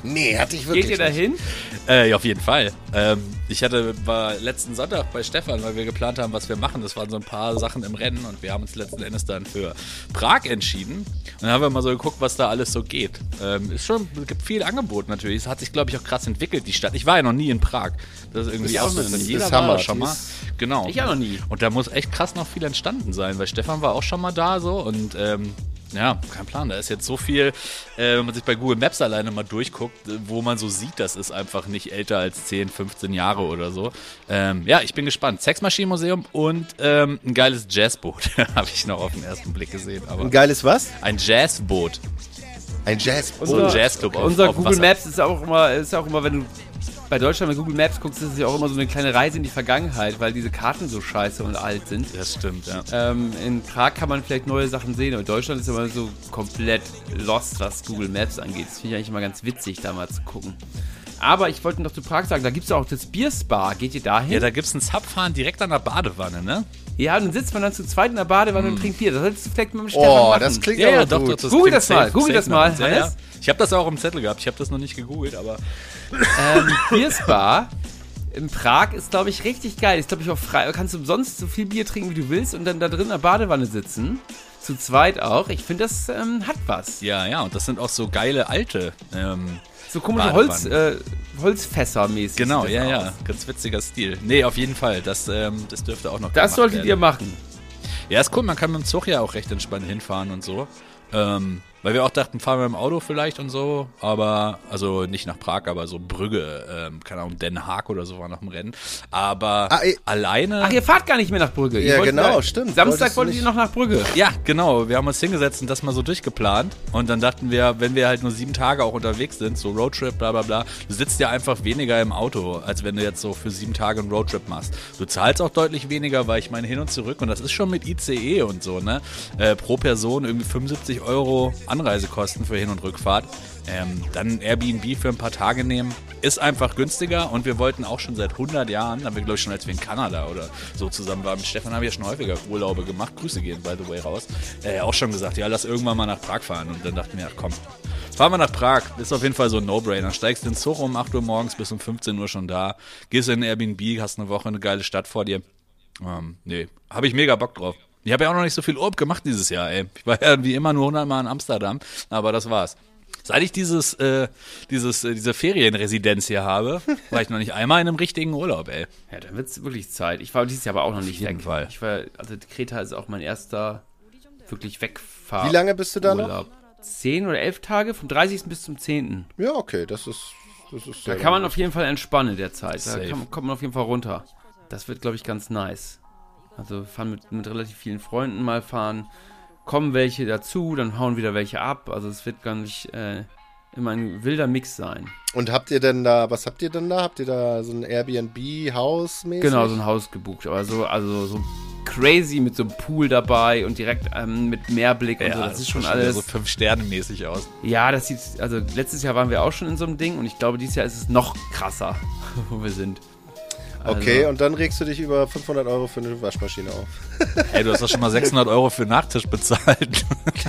Nee, hatte ich wirklich Geht ihr da hin? Äh, ja, auf jeden Fall. Ähm, ich hatte, war letzten Sonntag bei Stefan, weil wir geplant haben, was wir machen. Das waren so ein paar Sachen im Rennen und wir haben uns letzten Endes dann für Prag entschieden. Und dann haben wir mal so geguckt, was da alles so geht. Ähm, ist schon, es gibt viel Angebot natürlich. Es hat sich, glaube ich, auch krass entwickelt, die Stadt. Ich war ja noch nie in Prag. Das ist irgendwie Ist auch auch so, eine- jeder ist war Hammer. da schon mal. Ist- Genau. Ich auch noch nie. Und da muss echt krass noch viel entstanden sein, weil Stefan war auch schon mal da so und ähm, ja, kein Plan. Da ist jetzt so viel, äh, wenn man sich bei Google Maps alleine mal durchguckt, äh, wo man so sieht, das ist einfach nicht älter als zehn, fünfzehn Jahre oder so. Ähm, ja, ich bin gespannt. Sexmaschinenmuseum und ähm, ein geiles Jazzboot habe ich noch auf den ersten Blick gesehen. Aber Ein geiles was? ein Jazzboot. Ein Jazz. So ein Jazzclub auf, Unser auf Google Wasser. Maps ist auch immer, ist auch immer, wenn du bei Deutschland mit Google Maps guckst, ist es ja auch immer so eine kleine Reise in die Vergangenheit, weil diese Karten so scheiße und alt sind. Das stimmt, ja. Ähm, in Prag kann man vielleicht neue Sachen sehen, aber Deutschland ist immer so komplett lost, was Google Maps angeht. Das finde ich eigentlich immer ganz witzig, da mal zu gucken. Aber ich wollte noch zu Prag sagen, da gibt es auch das Bierspa. Geht ihr dahin? Ja, da gibt's ein Zapfahren direkt an der Badewanne, ne? Ja, dann sitzt man dann zu zweit in der Badewanne und trinkt Bier. Das solltest du vielleicht mal mit Stefan Oh, machen. das klingt Ja, aber ja, doch, gut. doch. Google klingt das mal, Google das mal, nach uns. Ja, ja. Hannes. Ich habe das auch im Zettel gehabt. Ich habe das noch nicht gegoogelt, aber Ähm, Bierspa in Prag ist, glaube ich, richtig geil. Ist, glaube ich, auch frei. Du kannst umsonst so viel Bier trinken, wie du willst und dann da drin in der Badewanne sitzen. Zu zweit auch. Ich finde, das ähm, hat was. ja, ja. Und das sind auch so geile alte. Ähm, So komische Badewanne. Holz, äh, Holzfässer-mäßig. genau, sieht das ja, aus. ja. Ganz witziger Stil. Nee, auf jeden Fall. Das, ähm, das dürfte auch noch Das gemacht solltet werden. ihr machen. Ja, ist cool. Man kann mit dem Zug ja auch recht entspannt hinfahren und so. Ähm, weil wir auch dachten, fahren wir im Auto vielleicht und so, aber, also nicht nach Prag, aber so Brügge, ähm, keine Ahnung, Den Haag oder so war noch im Rennen. Aber Ah, ey. alleine. Ach, ihr fahrt gar nicht mehr nach Brügge. Ihr Ja, wolltet genau, da- stimmt. Samstag Wolltest du wolltet ihr nicht- noch nach Brügge. Ja, genau. Wir haben uns hingesetzt und das mal so durchgeplant. Und dann dachten wir, wenn wir halt nur sieben Tage auch unterwegs sind, so Roadtrip, bla bla bla, du sitzt ja einfach weniger im Auto, als wenn du jetzt so für sieben Tage einen Roadtrip machst. Du zahlst auch deutlich weniger, weil ich meine hin und zurück, und das ist schon mit I C E und so, ne? Äh, pro Person irgendwie fünfundsiebzig Euro Anreisekosten für Hin- und Rückfahrt. Ähm, dann Airbnb für ein paar Tage nehmen, ist einfach günstiger und wir wollten auch schon seit hundert Jahren, haben wir glaube ich schon, als wir in Kanada oder so zusammen waren, mit Stefan haben wir ja schon häufiger Urlaube gemacht, Grüße gehen by the way raus, äh, auch schon gesagt, ja lass irgendwann mal nach Prag fahren und dann dachten wir, ach komm, fahren wir nach Prag, ist auf jeden Fall so ein No-Brainer, steigst in den Zug um acht Uhr morgens bis um fünfzehn Uhr schon da, gehst in ein Airbnb, hast eine Woche eine geile Stadt vor dir, ähm, nee, habe ich mega Bock drauf. Ich habe ja auch noch nicht so viel Urlaub gemacht dieses Jahr, ey. Ich war ja wie immer nur hundert Mal in Amsterdam, aber das war's. Seit ich dieses, äh, dieses, äh, diese Ferienresidenz hier habe, war ich noch nicht einmal in einem richtigen Urlaub, ey. Ja, dann wird es wirklich Zeit. Ich war dieses Jahr aber auch noch nicht jeden weg. Fall. Ich war, also Kreta ist auch mein erster wirklich Wegfahr. Wie lange bist du da noch? Urlaub. Zehn oder elf Tage, vom dreißigsten bis zum zehnten Ja, okay, das ist, das ist Da sehr kann man gut. auf jeden Fall entspannen in der Zeit. Da Safe. kann, kommt man auf jeden Fall runter. Das wird, glaube ich, ganz nice. Also fahren mit, mit relativ vielen Freunden mal fahren. Kommen welche dazu, dann hauen wieder welche ab. Also es wird gar nicht äh, immer ein wilder Mix sein. Und habt ihr denn da, was habt ihr denn da? Habt ihr da so ein Airbnb-Haus mäßig? Genau, so ein Haus gebucht. Aber so, also so crazy mit so einem Pool dabei und direkt ähm, mit Meerblick und so. Das ist schon wieder alles. so fünf Sterne mäßig aus. Ja, das sieht, also letztes Jahr waren wir auch schon in so einem Ding und ich glaube, dieses Jahr ist es noch krasser, wo wir sind. Also, Okay, und dann regst du dich über fünfhundert Euro für eine Waschmaschine auf. Ey, du hast doch schon mal sechshundert Euro für Nachtisch bezahlt.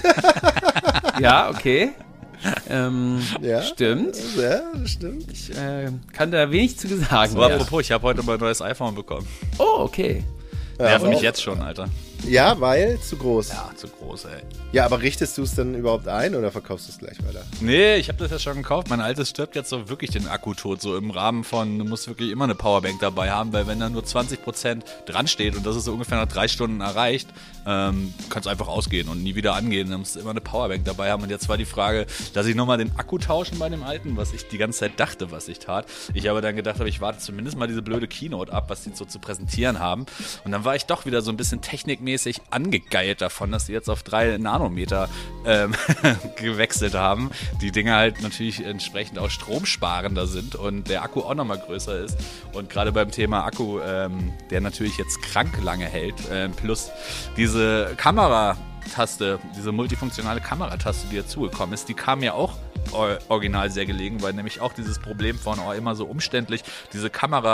ja, okay. Ähm, Ja. Stimmt. Ja, das stimmt. Ich äh, kann da wenig zu sagen. Aber Ja. apropos, ich habe heute mein neues iPhone bekommen. Oh, okay. Nervt Ja, mich auch- jetzt schon, Alter. Ja, weil zu groß. Ja, zu groß, ey. Ja, aber richtest du es dann überhaupt ein oder verkaufst du es gleich weiter? Nee, ich habe das ja schon gekauft. Mein altes stirbt jetzt so wirklich den Akku tot. So im Rahmen von, du musst wirklich immer eine Powerbank dabei haben, weil wenn da nur zwanzig Prozent dran steht und das ist so ungefähr nach drei Stunden erreicht, ähm, kannst du einfach ausgehen und nie wieder angehen. Dann musst du immer eine Powerbank dabei haben. Und jetzt war die Frage, dass ich nochmal den Akku tauschen bei dem alten, was ich die ganze Zeit dachte, was ich tat. Ich aber dann gedacht habe, ich warte zumindest mal diese blöde Keynote ab, was die so zu präsentieren haben. Und dann war ich doch wieder so ein bisschen technikmäßig angegeilt davon, dass die jetzt auf drei Nanometer ähm, gewechselt haben. Die Dinge halt natürlich entsprechend auch stromsparender sind und der Akku auch nochmal größer ist. Und gerade beim Thema Akku, ähm, der natürlich jetzt krank lange hält, ähm, plus diese Kamerataste, diese multifunktionale Kamerataste, die dazugekommen ist, die kam mir auch or- original sehr gelegen, weil nämlich auch dieses Problem von, oh, immer so umständlich, diese Kamera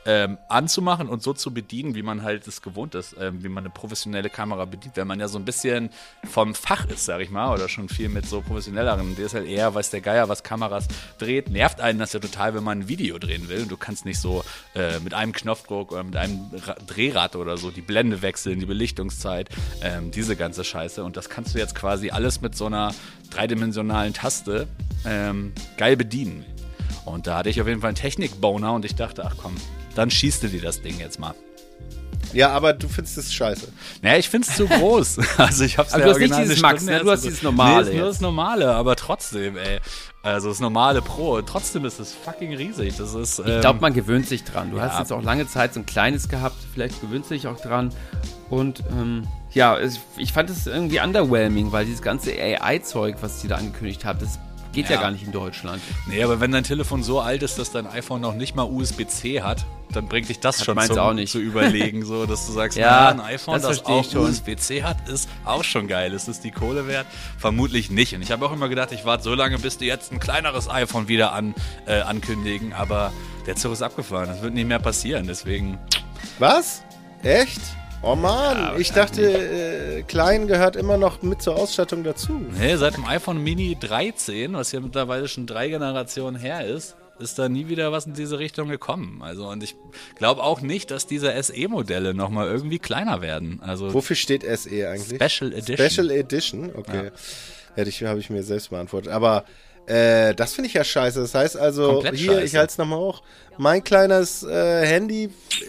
ähm, anzumachen und so zu bedienen, wie man halt es gewohnt ist, ähm, wie man eine professionelle Kamera bedient, wenn man ja so ein bisschen vom Fach ist, sag ich mal, oder schon viel mit so professionelleren D S L R, weiß der Geier, was Kameras dreht, nervt einen das ja total, wenn man ein Video drehen will und du kannst nicht so äh, mit einem Knopfdruck oder mit einem Ra- Drehrad oder so die Blende wechseln, die Belichtungszeit, ähm, diese ganze Scheiße und das kannst du jetzt quasi alles mit so einer dreidimensionalen Taste ähm, geil bedienen. Und da hatte ich auf jeden Fall einen Technik-Boner und ich dachte, ach komm, dann schießt du dir das Ding jetzt mal. Ja, aber du findest es scheiße. Naja, ich find's zu groß. Also ich hab's Aber du hast nicht dieses Max, ne? Du hast dieses Normale. Nee, ist nur das Normale, aber trotzdem, ey. Also das normale Pro. Und trotzdem ist es fucking riesig. Das ist, ähm, ich glaube, man gewöhnt sich dran. Du ja. hast jetzt auch lange Zeit so ein kleines gehabt. Vielleicht gewöhnst du dich auch dran. Und ähm, ja, es, ich fand es irgendwie underwhelming, weil dieses ganze A I-Zeug, was die da angekündigt haben, das geht ja. ja gar nicht in Deutschland. Nee, aber wenn dein Telefon so alt ist, dass dein iPhone noch nicht mal U S B C hat, dann bringt dich das hat schon zum, auch nicht. zu überlegen, so, dass du sagst, ja, na, ein iPhone, das, das auch U S B C hat, ist auch schon geil. Ist es die Kohle wert? Vermutlich nicht. Und ich habe auch immer gedacht, ich warte so lange, bis die jetzt ein kleineres iPhone wieder an, äh, ankündigen, aber der Zug ist abgefahren. Das wird nicht mehr passieren, deswegen... Was? Echt? Oh Mann, ja, ich dachte, äh, klein gehört immer noch mit zur Ausstattung dazu. Nee, seit dem iPhone Mini dreizehn, was ja mittlerweile schon drei Generationen her ist, ist da nie wieder was in diese Richtung gekommen. Also und ich glaube auch nicht, dass diese S E-Modelle nochmal irgendwie kleiner werden. Also wofür steht S E eigentlich? Special Edition. Special Edition, okay. Ja. Hätte ich, habe ich mir selbst beantwortet. Aber äh, das finde ich ja scheiße. Das heißt also, komplett hier, scheiße. Ich halte es nochmal hoch. Mein kleines äh, Handy...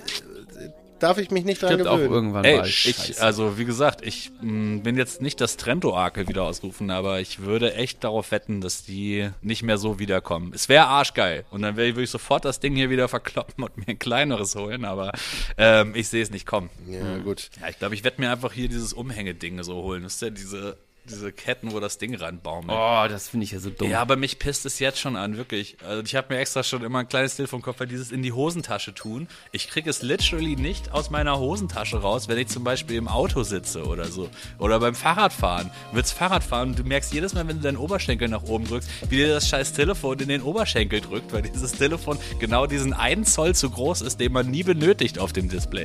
darf ich mich nicht dran Stimmt gewöhnen. auch irgendwann Ey, mal. ich, also wie gesagt, ich mh, bin jetzt nicht das Trend-Orakel wieder ausrufen, aber ich würde echt darauf wetten, dass die nicht mehr so wiederkommen. Es wäre arschgeil und dann würde ich sofort das Ding hier wieder verkloppen und mir ein kleineres holen, aber ähm, ich sehe es nicht kommen. Ja, gut. Ja, ich glaube, ich werde mir einfach hier dieses Umhängeding so holen. Das ist ja diese... diese Ketten, wo das Ding ranbaumelt. Oh, das finde ich ja so dumm. Ja, aber mich pisst es jetzt schon an, wirklich. Also ich habe mir extra schon immer ein kleines Telefon im Kopf, weil dieses in die Hosentasche tun. Ich kriege es literally nicht aus meiner Hosentasche raus, wenn ich zum Beispiel im Auto sitze oder so. Oder beim Fahrradfahren. Du willst Fahrrad fahren und du merkst jedes Mal, wenn du deinen Oberschenkel nach oben drückst, wie dir das scheiß Telefon in den Oberschenkel drückt, weil dieses Telefon genau diesen einen Zoll zu groß ist, den man nie benötigt auf dem Display.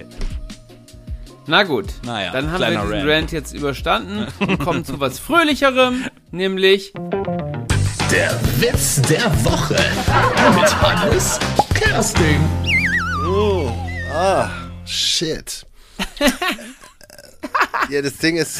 Na gut, naja, dann haben wir diesen Rant. Rant jetzt überstanden und kommen zu was Fröhlicherem, nämlich der Witz der Woche mit Hannes Kersting. Oh, ah, shit. Ja, das Ding ist...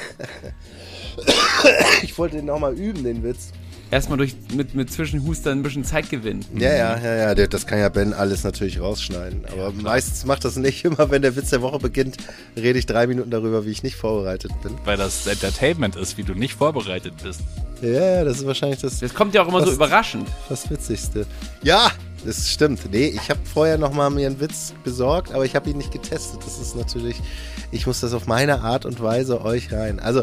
ich wollte den nochmal üben, den Witz. Erstmal durch mit, mit Zwischenhustern ein bisschen Zeit gewinnen. Ja, ja, ja, ja, das kann ja Ben alles natürlich rausschneiden. Aber ja, meistens macht das nicht. Immer wenn der Witz der Woche beginnt, rede ich drei Minuten darüber, wie ich nicht vorbereitet bin. Weil das Entertainment ist, wie du nicht vorbereitet bist. Ja, ja, das ist wahrscheinlich das... Das kommt ja auch immer fast, so überraschend. Das Witzigste. Ja, das stimmt. Nee, ich habe vorher nochmal mir einen Witz besorgt, aber ich habe ihn nicht getestet. Das ist natürlich... Ich muss das auf meine Art und Weise euch rein. Also...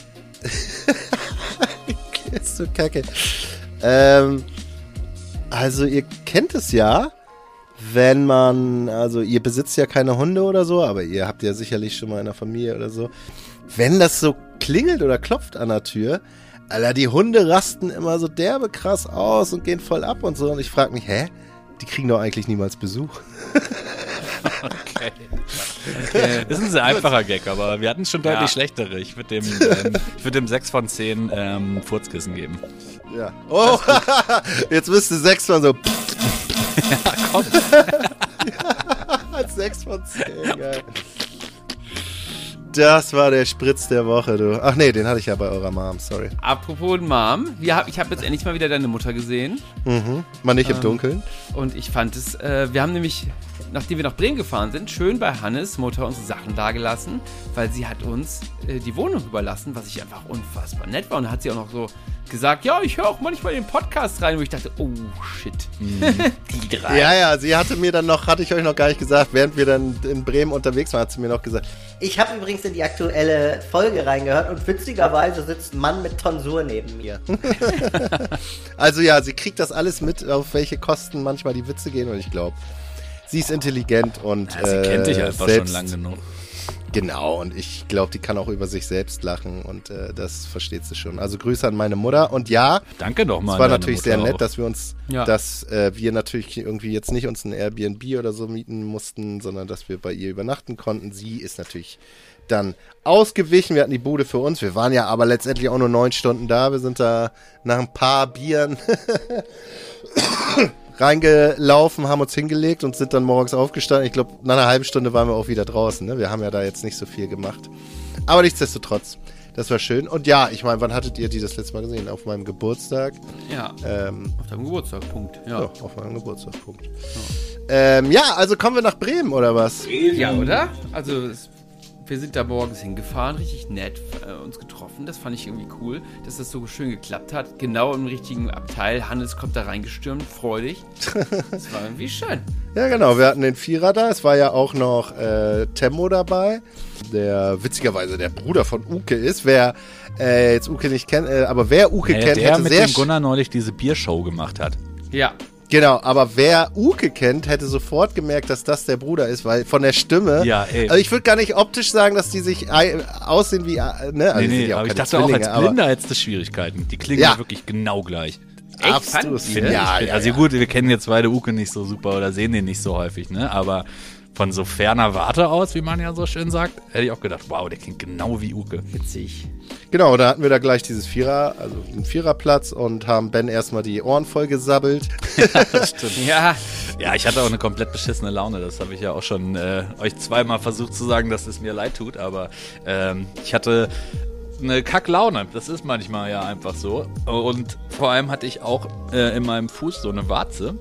ist so kacke. Ähm, also ihr kennt es ja, wenn man, also ihr besitzt ja keine Hunde oder so, aber ihr habt ja sicherlich schon mal in der Familie oder so. Wenn das so klingelt oder klopft an der Tür, Alter, die Hunde rasten immer so derbe krass aus und gehen voll ab und so. Und ich frage mich, hä? Die kriegen doch eigentlich niemals Besuch. Okay. Okay. Das ist ein sehr einfacher Gag, aber wir hatten schon deutlich ja. schlechtere. Ich würde dem, ähm, ich würd dem sechs von zehn ähm, Furzkissen geben. Ja. Oh, jetzt müsste sechs von so. Ja, komm. Ja, sechs von zehn, geil. Das war der Spritz der Woche, du. Ach nee, den hatte ich ja bei eurer Mom, sorry. Apropos Mom, wir hab, ich habe jetzt endlich mal wieder deine Mutter gesehen. Mhm, mal nicht ähm, im Dunkeln. Und ich fand es, äh, wir haben nämlich, nachdem wir nach Bremen gefahren sind, schön bei Hannes Mutter unsere Sachen dagelassen, weil sie hat uns äh, die Wohnung überlassen, was ich einfach unfassbar nett war. Und dann hat sie auch noch so gesagt, ja, ich höre auch manchmal in den Podcast rein, wo ich dachte, oh shit, mhm. die drei. Ja, ja, sie hatte mir dann noch, hatte ich euch noch gar nicht gesagt, während wir dann in Bremen unterwegs waren, hat sie mir noch gesagt. Ich habe übrigens in die aktuelle Folge reingehört und witzigerweise sitzt ein Mann mit Tonsur neben mir. Also ja, sie kriegt das alles mit, auf welche Kosten manchmal die Witze gehen und ich glaube, sie ist intelligent und ja, sie äh, kennt dich einfach selbst, schon lang genug. Genau, und ich glaube, die kann auch über sich selbst lachen und äh, das versteht sie schon. Also Grüße an meine Mutter und ja, danke doch mal. es war deine natürlich Mutter sehr nett, auch. dass wir uns, Ja. dass äh, wir natürlich irgendwie jetzt nicht uns ein Airbnb oder so mieten mussten, sondern dass wir bei ihr übernachten konnten. Sie ist natürlich dann ausgewichen, wir hatten die Bude für uns, wir waren ja aber letztendlich auch nur neun Stunden da, wir sind da nach ein paar Bieren reingelaufen, haben uns hingelegt und sind dann morgens aufgestanden. Ich glaube, nach einer halben Stunde waren wir auch wieder draußen. Ne? Wir haben ja da jetzt nicht so viel gemacht. Aber nichtsdestotrotz, das war schön. Und ja, ich meine, wann hattet ihr die das letzte Mal gesehen? Auf meinem Geburtstag. Ja, Ähm, auf deinem Geburtstag, Punkt. ja. Ja, auf meinem Geburtstag, Punkt. Ja. Ähm, ja, also kommen wir nach Bremen, oder was? ja oder? Also, es, wir sind da morgens hingefahren, richtig nett, äh, uns getroffen. Das fand ich irgendwie cool, dass das so schön geklappt hat. Genau im richtigen Abteil. Hannes kommt da reingestürmt, freudig. Das war irgendwie schön. Ja, genau, wir hatten den Vierer da. Es war ja auch noch äh, Temmo dabei, der witzigerweise der Bruder von Uke ist. Wer äh, jetzt Uke nicht kennt, äh, aber wer Uke Naja, kennt, der hätte mit sehr dem Gunnar neulich diese Biershow gemacht hat. Ja, Genau, aber wer Uke kennt, hätte sofort gemerkt, dass das der Bruder ist, weil von der Stimme. Ja, ey. Also ich würde gar nicht optisch sagen, dass die sich ei- aussehen wie, äh, ne? Also Nee, die sind nee, ja aber ich keine dachte auch, als Zwillinge, aber Blinder hättest du Schwierigkeiten. Die klingen Ja. ja wirklich genau gleich. Echt? Absolut. Fand ihr? Ja, ja, also ja. gut, wir kennen jetzt beide Uke nicht so super oder sehen den nicht so häufig, ne? Aber von so ferner Warte aus, wie man ja so schön sagt, hätte ich auch gedacht, wow, der klingt genau wie Uke. witzig. Genau, da hatten wir da gleich dieses Vierer, also einen Viererplatz und haben Ben erstmal die Ohren voll gesabbelt. Ja, Ja, ich hatte auch eine komplett beschissene Laune. Das habe ich ja auch schon äh, euch zweimal versucht zu sagen, dass es mir leid tut. Aber ähm, ich hatte eine Kacklaune. Das ist manchmal ja einfach so. Und vor allem hatte ich auch äh, in meinem Fuß so eine Warze,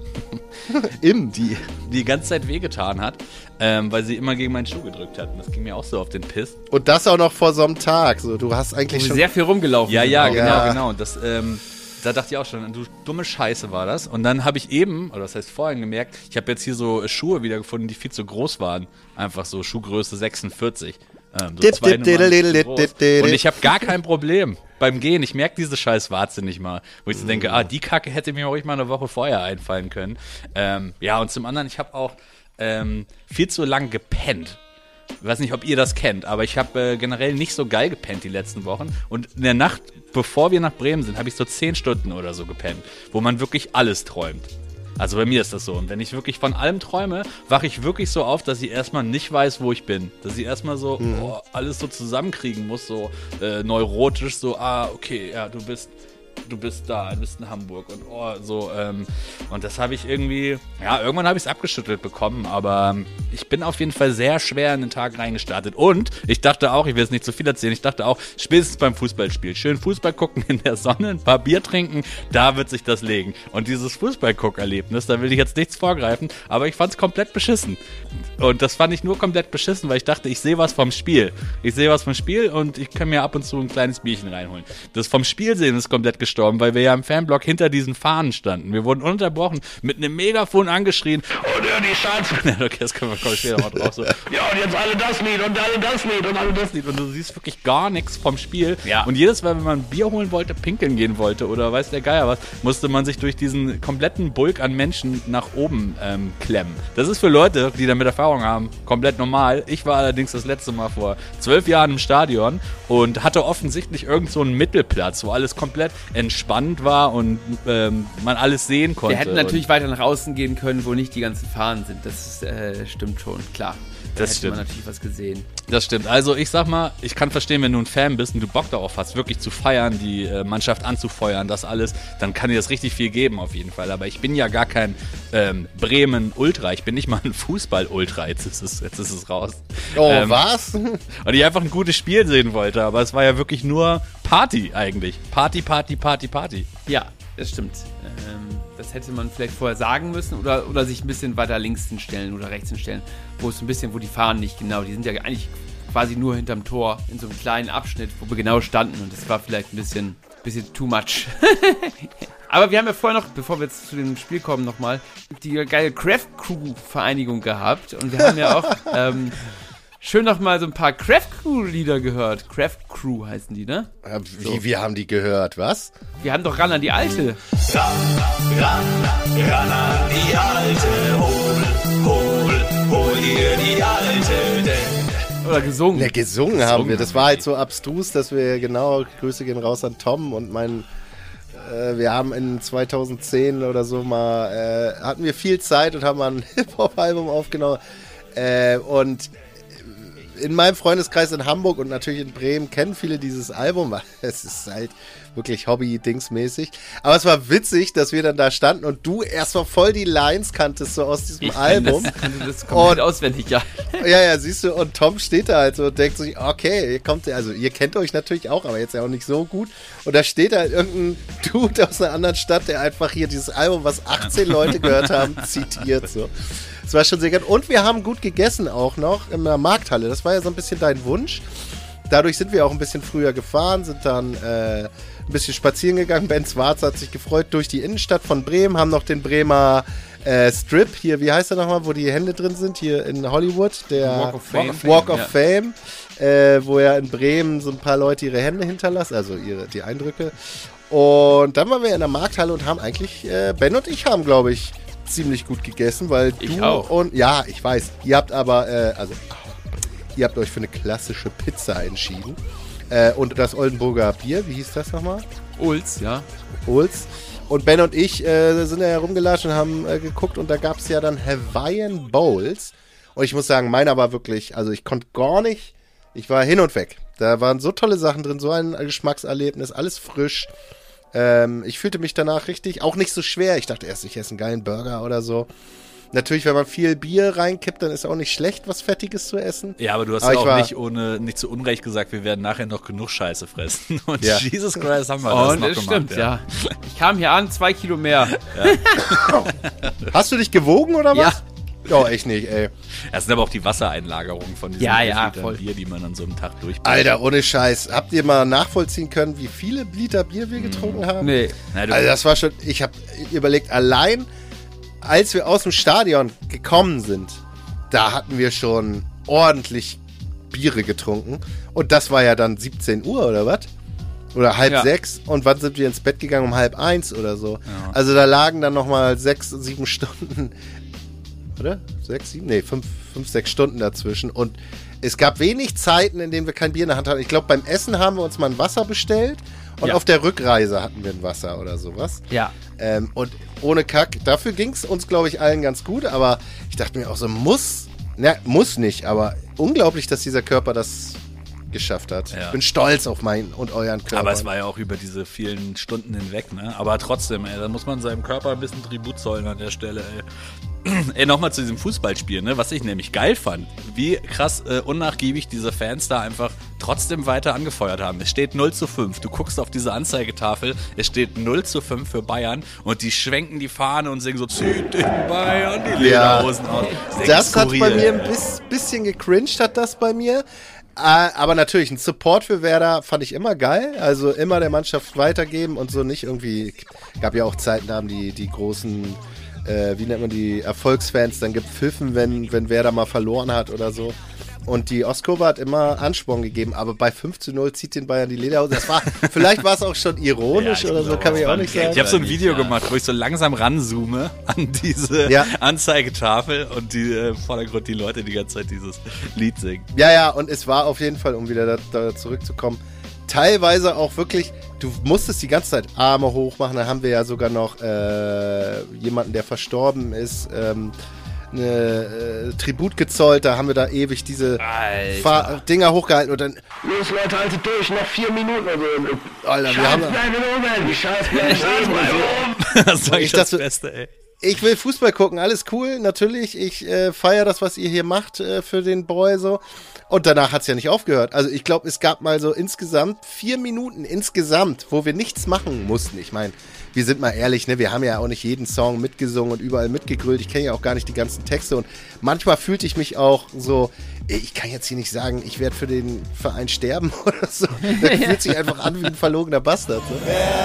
Im. die die ganze Zeit wehgetan hat, ähm, weil sie immer gegen meinen Schuh gedrückt hat. Und das ging mir auch so auf den Piss. Und das auch noch vor so einem Tag. So, du hast eigentlich wo wir schon. sehr viel rumgelaufen Ja, sind ja, auch. genau, Ja. genau. Und das, ähm, da dachte ich auch schon, du dumme Scheiße war das. Und dann habe ich eben, oder das heißt vorhin gemerkt, ich habe jetzt hier so Schuhe wiedergefunden, die viel zu groß waren. Einfach so Schuhgröße sechsundvierzig. Ähm, so Dip, zwei dip, Nummern dip, zu dip, groß. dip, dip. Und ich habe gar kein Problem beim Gehen. Ich merke diese scheiß Warze nicht mal. Wo ich so denke, ah, die Kacke hätte mir ruhig mal eine Woche vorher einfallen können. Ähm, ja, und zum anderen, ich habe auch ähm, viel zu lang gepennt. Ich weiß nicht, ob ihr das kennt, aber ich habe äh, generell nicht so geil gepennt die letzten Wochen. Und in der Nacht, bevor wir nach Bremen sind, habe ich so zehn Stunden oder so gepennt, wo man wirklich alles träumt. Also bei mir ist das so. Und wenn ich wirklich von allem träume, wache ich wirklich so auf, dass ich erstmal nicht weiß, wo ich bin. Dass ich erstmal so oh, alles so zusammenkriegen muss, so äh, neurotisch, so, ah, okay, ja, du bist... du bist da, du bist in Hamburg und oh, so, ähm, und das habe ich irgendwie, ja, irgendwann habe ich es abgeschüttelt bekommen, aber ähm, ich bin auf jeden Fall sehr schwer in den Tag reingestartet und ich dachte auch, ich will jetzt nicht zu viel erzählen, ich dachte auch, spätestens beim Fußballspiel, schön Fußball gucken in der Sonne, ein paar Bier trinken, da wird sich das legen. Und dieses Fußballguck-Erlebnis, da will ich jetzt nichts vorgreifen, aber ich fand es komplett beschissen. Und das fand ich nur komplett beschissen, weil ich dachte, ich sehe was vom Spiel. Ich sehe was vom Spiel und ich kann mir ab und zu ein kleines Bierchen reinholen. Das vom Spiel sehen ist komplett gestorben, weil wir ja im Fanblock hinter diesen Fahnen standen. Wir wurden unterbrochen, mit einem Megafon angeschrien. Und ja, die Scheiße. Okay, das können wir kommen später mal drauf. So. Ja, und jetzt alle das Lied und alle das Lied und alle das Lied. Und du siehst wirklich gar nichts vom Spiel. Ja. Und jedes Mal, wenn man ein Bier holen wollte, pinkeln gehen wollte oder weiß der Geier was, musste man sich durch diesen kompletten Bulk an Menschen nach oben ähm, klemmen. Das ist für Leute, die damit Erfahrung haben, komplett normal. Ich war allerdings das letzte Mal vor zwölf Jahren im Stadion und hatte offensichtlich irgend so einen Mittelplatz, wo alles komplett entspannt war und ähm, man alles sehen konnte. Wir hätten natürlich weiter nach außen gehen können, wo nicht die ganzen Fahnen sind. Das ist, äh, stimmt schon, klar. Da Das hätte stimmt. man natürlich was gesehen. Das stimmt. Also ich sag mal, ich kann verstehen, wenn du ein Fan bist und du Bock darauf hast, wirklich zu feiern, die äh, Mannschaft anzufeuern, das alles, dann kann dir das richtig viel geben auf jeden Fall. Aber ich bin ja gar kein ähm, Bremen-Ultra. Ich bin nicht mal ein Fußball-Ultra. Jetzt ist es, jetzt ist es raus. Oh, Ähm, was? Und ich einfach ein gutes Spiel sehen wollte. Aber es war ja wirklich nur Party eigentlich. Party, Party, Party, Party. Ja, das stimmt. Ähm, das hätte man vielleicht vorher sagen müssen oder, oder sich ein bisschen weiter links hinstellen oder rechts hinstellen, wo es ein bisschen, wo die Fahnen nicht genau, die sind ja eigentlich quasi nur hinterm Tor in so einem kleinen Abschnitt, wo wir genau standen und das war vielleicht ein bisschen, bisschen too much. Aber wir haben ja vorher noch, bevor wir jetzt zu dem Spiel kommen nochmal, die geile Craft Crew Vereinigung gehabt und wir haben ja auch ähm, schön nochmal so ein paar Craft Crew Lieder gehört. Craft Crew heißen die, ne? Ja, wie, wir haben die gehört, was? Wir haben doch ran an die Alte. Ran, ran, ran an die Alte, hol, hol, hol ihr die Alte, denn Oder gesungen. Ne, gesungen haben wir. Das war halt so abstrus, dass wir, genau, Grüße gehen raus an Tom und mein, äh, wir haben in zweitausendzehn oder so mal, äh, hatten wir viel Zeit und haben mal ein Hip-Hop-Album aufgenommen. Äh, und in meinem Freundeskreis in Hamburg und natürlich in Bremen kennen viele dieses Album. Es ist halt wirklich Hobby-Dings-mäßig. Aber es war witzig, dass wir dann da standen und du erstmal voll die Lines kanntest, so aus diesem ich Album. Das, kannte das komplett auswendig, ja. Ja, ja, siehst du, und Tom steht da halt so und denkt sich, okay, ihr kommt, also ihr kennt euch natürlich auch, aber jetzt ja auch nicht so gut. Und da steht halt irgendein Dude aus einer anderen Stadt, der einfach hier dieses Album, was achtzehn Leute gehört haben, zitiert, so. Das war schon sehr gut. Und wir haben gut gegessen auch noch in der Markthalle. Das war ja so ein bisschen dein Wunsch. Dadurch sind wir auch ein bisschen früher gefahren, sind dann äh, ein bisschen spazieren gegangen. Ben Schwarz hat sich gefreut durch die Innenstadt von Bremen, haben noch den Bremer äh, Strip hier, wie heißt er nochmal, wo die Hände drin sind, hier in Hollywood, der Walk of Fame. Walk of ja. Fame, äh, wo ja in Bremen so ein paar Leute ihre Hände hinterlassen, also ihre die Eindrücke. Und dann waren wir in der Markthalle und haben eigentlich, äh, Ben und ich haben, glaube ich, ziemlich gut gegessen, weil ich du auch. und, ja, ich weiß, ihr habt aber, äh, also, ihr habt euch für eine klassische Pizza entschieden. Äh, und das Oldenburger Bier, wie hieß das nochmal? Olds, ja. Olds. Und Ben und ich äh, sind ja herumgelatscht und haben äh, geguckt und da gab es ja dann Hawaiian Bowls. Und ich muss sagen, meiner war wirklich, also ich konnte gar nicht, ich war hin und weg. Da waren so tolle Sachen drin, so ein Geschmackserlebnis, alles frisch. Ähm, ich fühlte mich danach richtig, auch nicht so schwer. Ich dachte erst, ich esse einen geilen Burger oder so. Natürlich, wenn man viel Bier reinkippt, dann ist auch nicht schlecht, was Fettiges zu essen. Ja, aber du hast aber ja auch war, nicht ohne nicht zu Unrecht gesagt, wir werden nachher noch genug Scheiße fressen. Und ja. Jesus Christ haben wir das Und noch das gemacht. stimmt, ja. ja. Ich kam hier an, zwei Kilo mehr. Hast du dich gewogen oder was? Ja. Oh, echt nicht, ey. Das sind aber auch die Wassereinlagerungen von diesen Ja, ja, Litern voll. Bier, die man an so einem Tag durchbringt. Alter, ohne Scheiß. Habt ihr mal nachvollziehen können, wie viele Liter Bier wir getrunken haben? Nee. Na, du, Also das war schon, ich habe überlegt, allein als wir aus dem Stadion gekommen sind, da hatten wir schon ordentlich Biere getrunken. Und das war ja dann siebzehn Uhr oder was? Oder halb Ja. sechs. Und wann sind wir ins Bett gegangen? Um halb eins oder so. Ja. Also da lagen dann nochmal sechs, sieben Stunden, oder? Sechs, sieben? Nee, fünf, fünf, sechs Stunden dazwischen. Und es gab wenig Zeiten, in denen wir kein Bier in der Hand hatten. Ich glaube, beim Essen haben wir uns mal ein Wasser bestellt. Und Ja. auf der Rückreise hatten wir ein Wasser oder sowas. Ja. Ähm, und ohne Kack, dafür ging es uns, glaube ich, allen ganz gut. Aber ich dachte mir auch so, muss, na, muss nicht, aber unglaublich, dass dieser Körper das geschafft hat. Ja. Ich bin stolz auf meinen und euren Körper. aber es war ja auch über diese vielen Stunden hinweg, ne? Aber trotzdem, ey, da muss man seinem Körper ein bisschen Tribut zollen an der Stelle, ey. Ey, nochmal zu diesem Fußballspiel, ne? Was ich nämlich geil fand, wie krass äh, unnachgiebig diese Fans da einfach trotzdem weiter angefeuert haben. Es steht null zu fünf. Du guckst auf diese Anzeigetafel, es steht null zu fünf für Bayern und die schwenken die Fahne und singen so, zieht den Bayern die Lederhosen aus. Das hat skurril, bei mir ein ey. bis, bisschen gecringed, hat das bei mir. Äh, aber natürlich, ein Support für Werder fand ich immer geil. Also immer der Mannschaft weitergeben und so nicht irgendwie. Gab ja auch Zeiten, da haben die, die großen, äh, wie nennt man die, Erfolgsfans dann gepfiffen, wenn, wenn Werder mal verloren hat oder so. Und die Ostkurve hat immer Ansporn gegeben, aber bei fünf zu null zieht den Bayern die Lederhose. Das war, vielleicht war es auch schon ironisch Ja, oder so, glaube, kann das ich auch war nicht ein sagen. Ich habe so ein Ja, Video ja. gemacht, wo ich so langsam ranzoome an diese Ja. Anzeigetafel und die äh, im Vordergrund die Leute die ganze Zeit dieses Lied singen. Ja, ja, und es war auf jeden Fall, um wieder da, da zurückzukommen, teilweise auch wirklich, du musstest die ganze Zeit Arme hoch machen. Da haben wir ja sogar noch äh, jemanden, der verstorben ist, ähm, eine äh, Tribut gezollt. Da haben wir da ewig diese Fahr- Dinger hochgehalten und dann, Los Leute, haltet durch, noch vier Minuten. Also, Alter, wir haben, bleiben oben, die Scheiß bleiben oben. Das sag ich Ich das dachte- Beste, ey. ich will Fußball gucken, alles cool, natürlich. Ich äh, feiere das, was ihr hier macht äh, für den Boy so. Und danach hat's ja nicht aufgehört. Also ich glaube, es gab mal so insgesamt vier Minuten insgesamt, wo wir nichts machen mussten. Ich meine, wir sind mal ehrlich, ne, wir haben ja auch nicht jeden Song mitgesungen und überall mitgegrölt. Ich kenne ja auch gar nicht die ganzen Texte. Und manchmal fühlte ich mich auch so, ich kann jetzt hier nicht sagen, ich werde für den Verein sterben oder so. Das fühlt sich einfach an wie ein verlogener Bastard. So.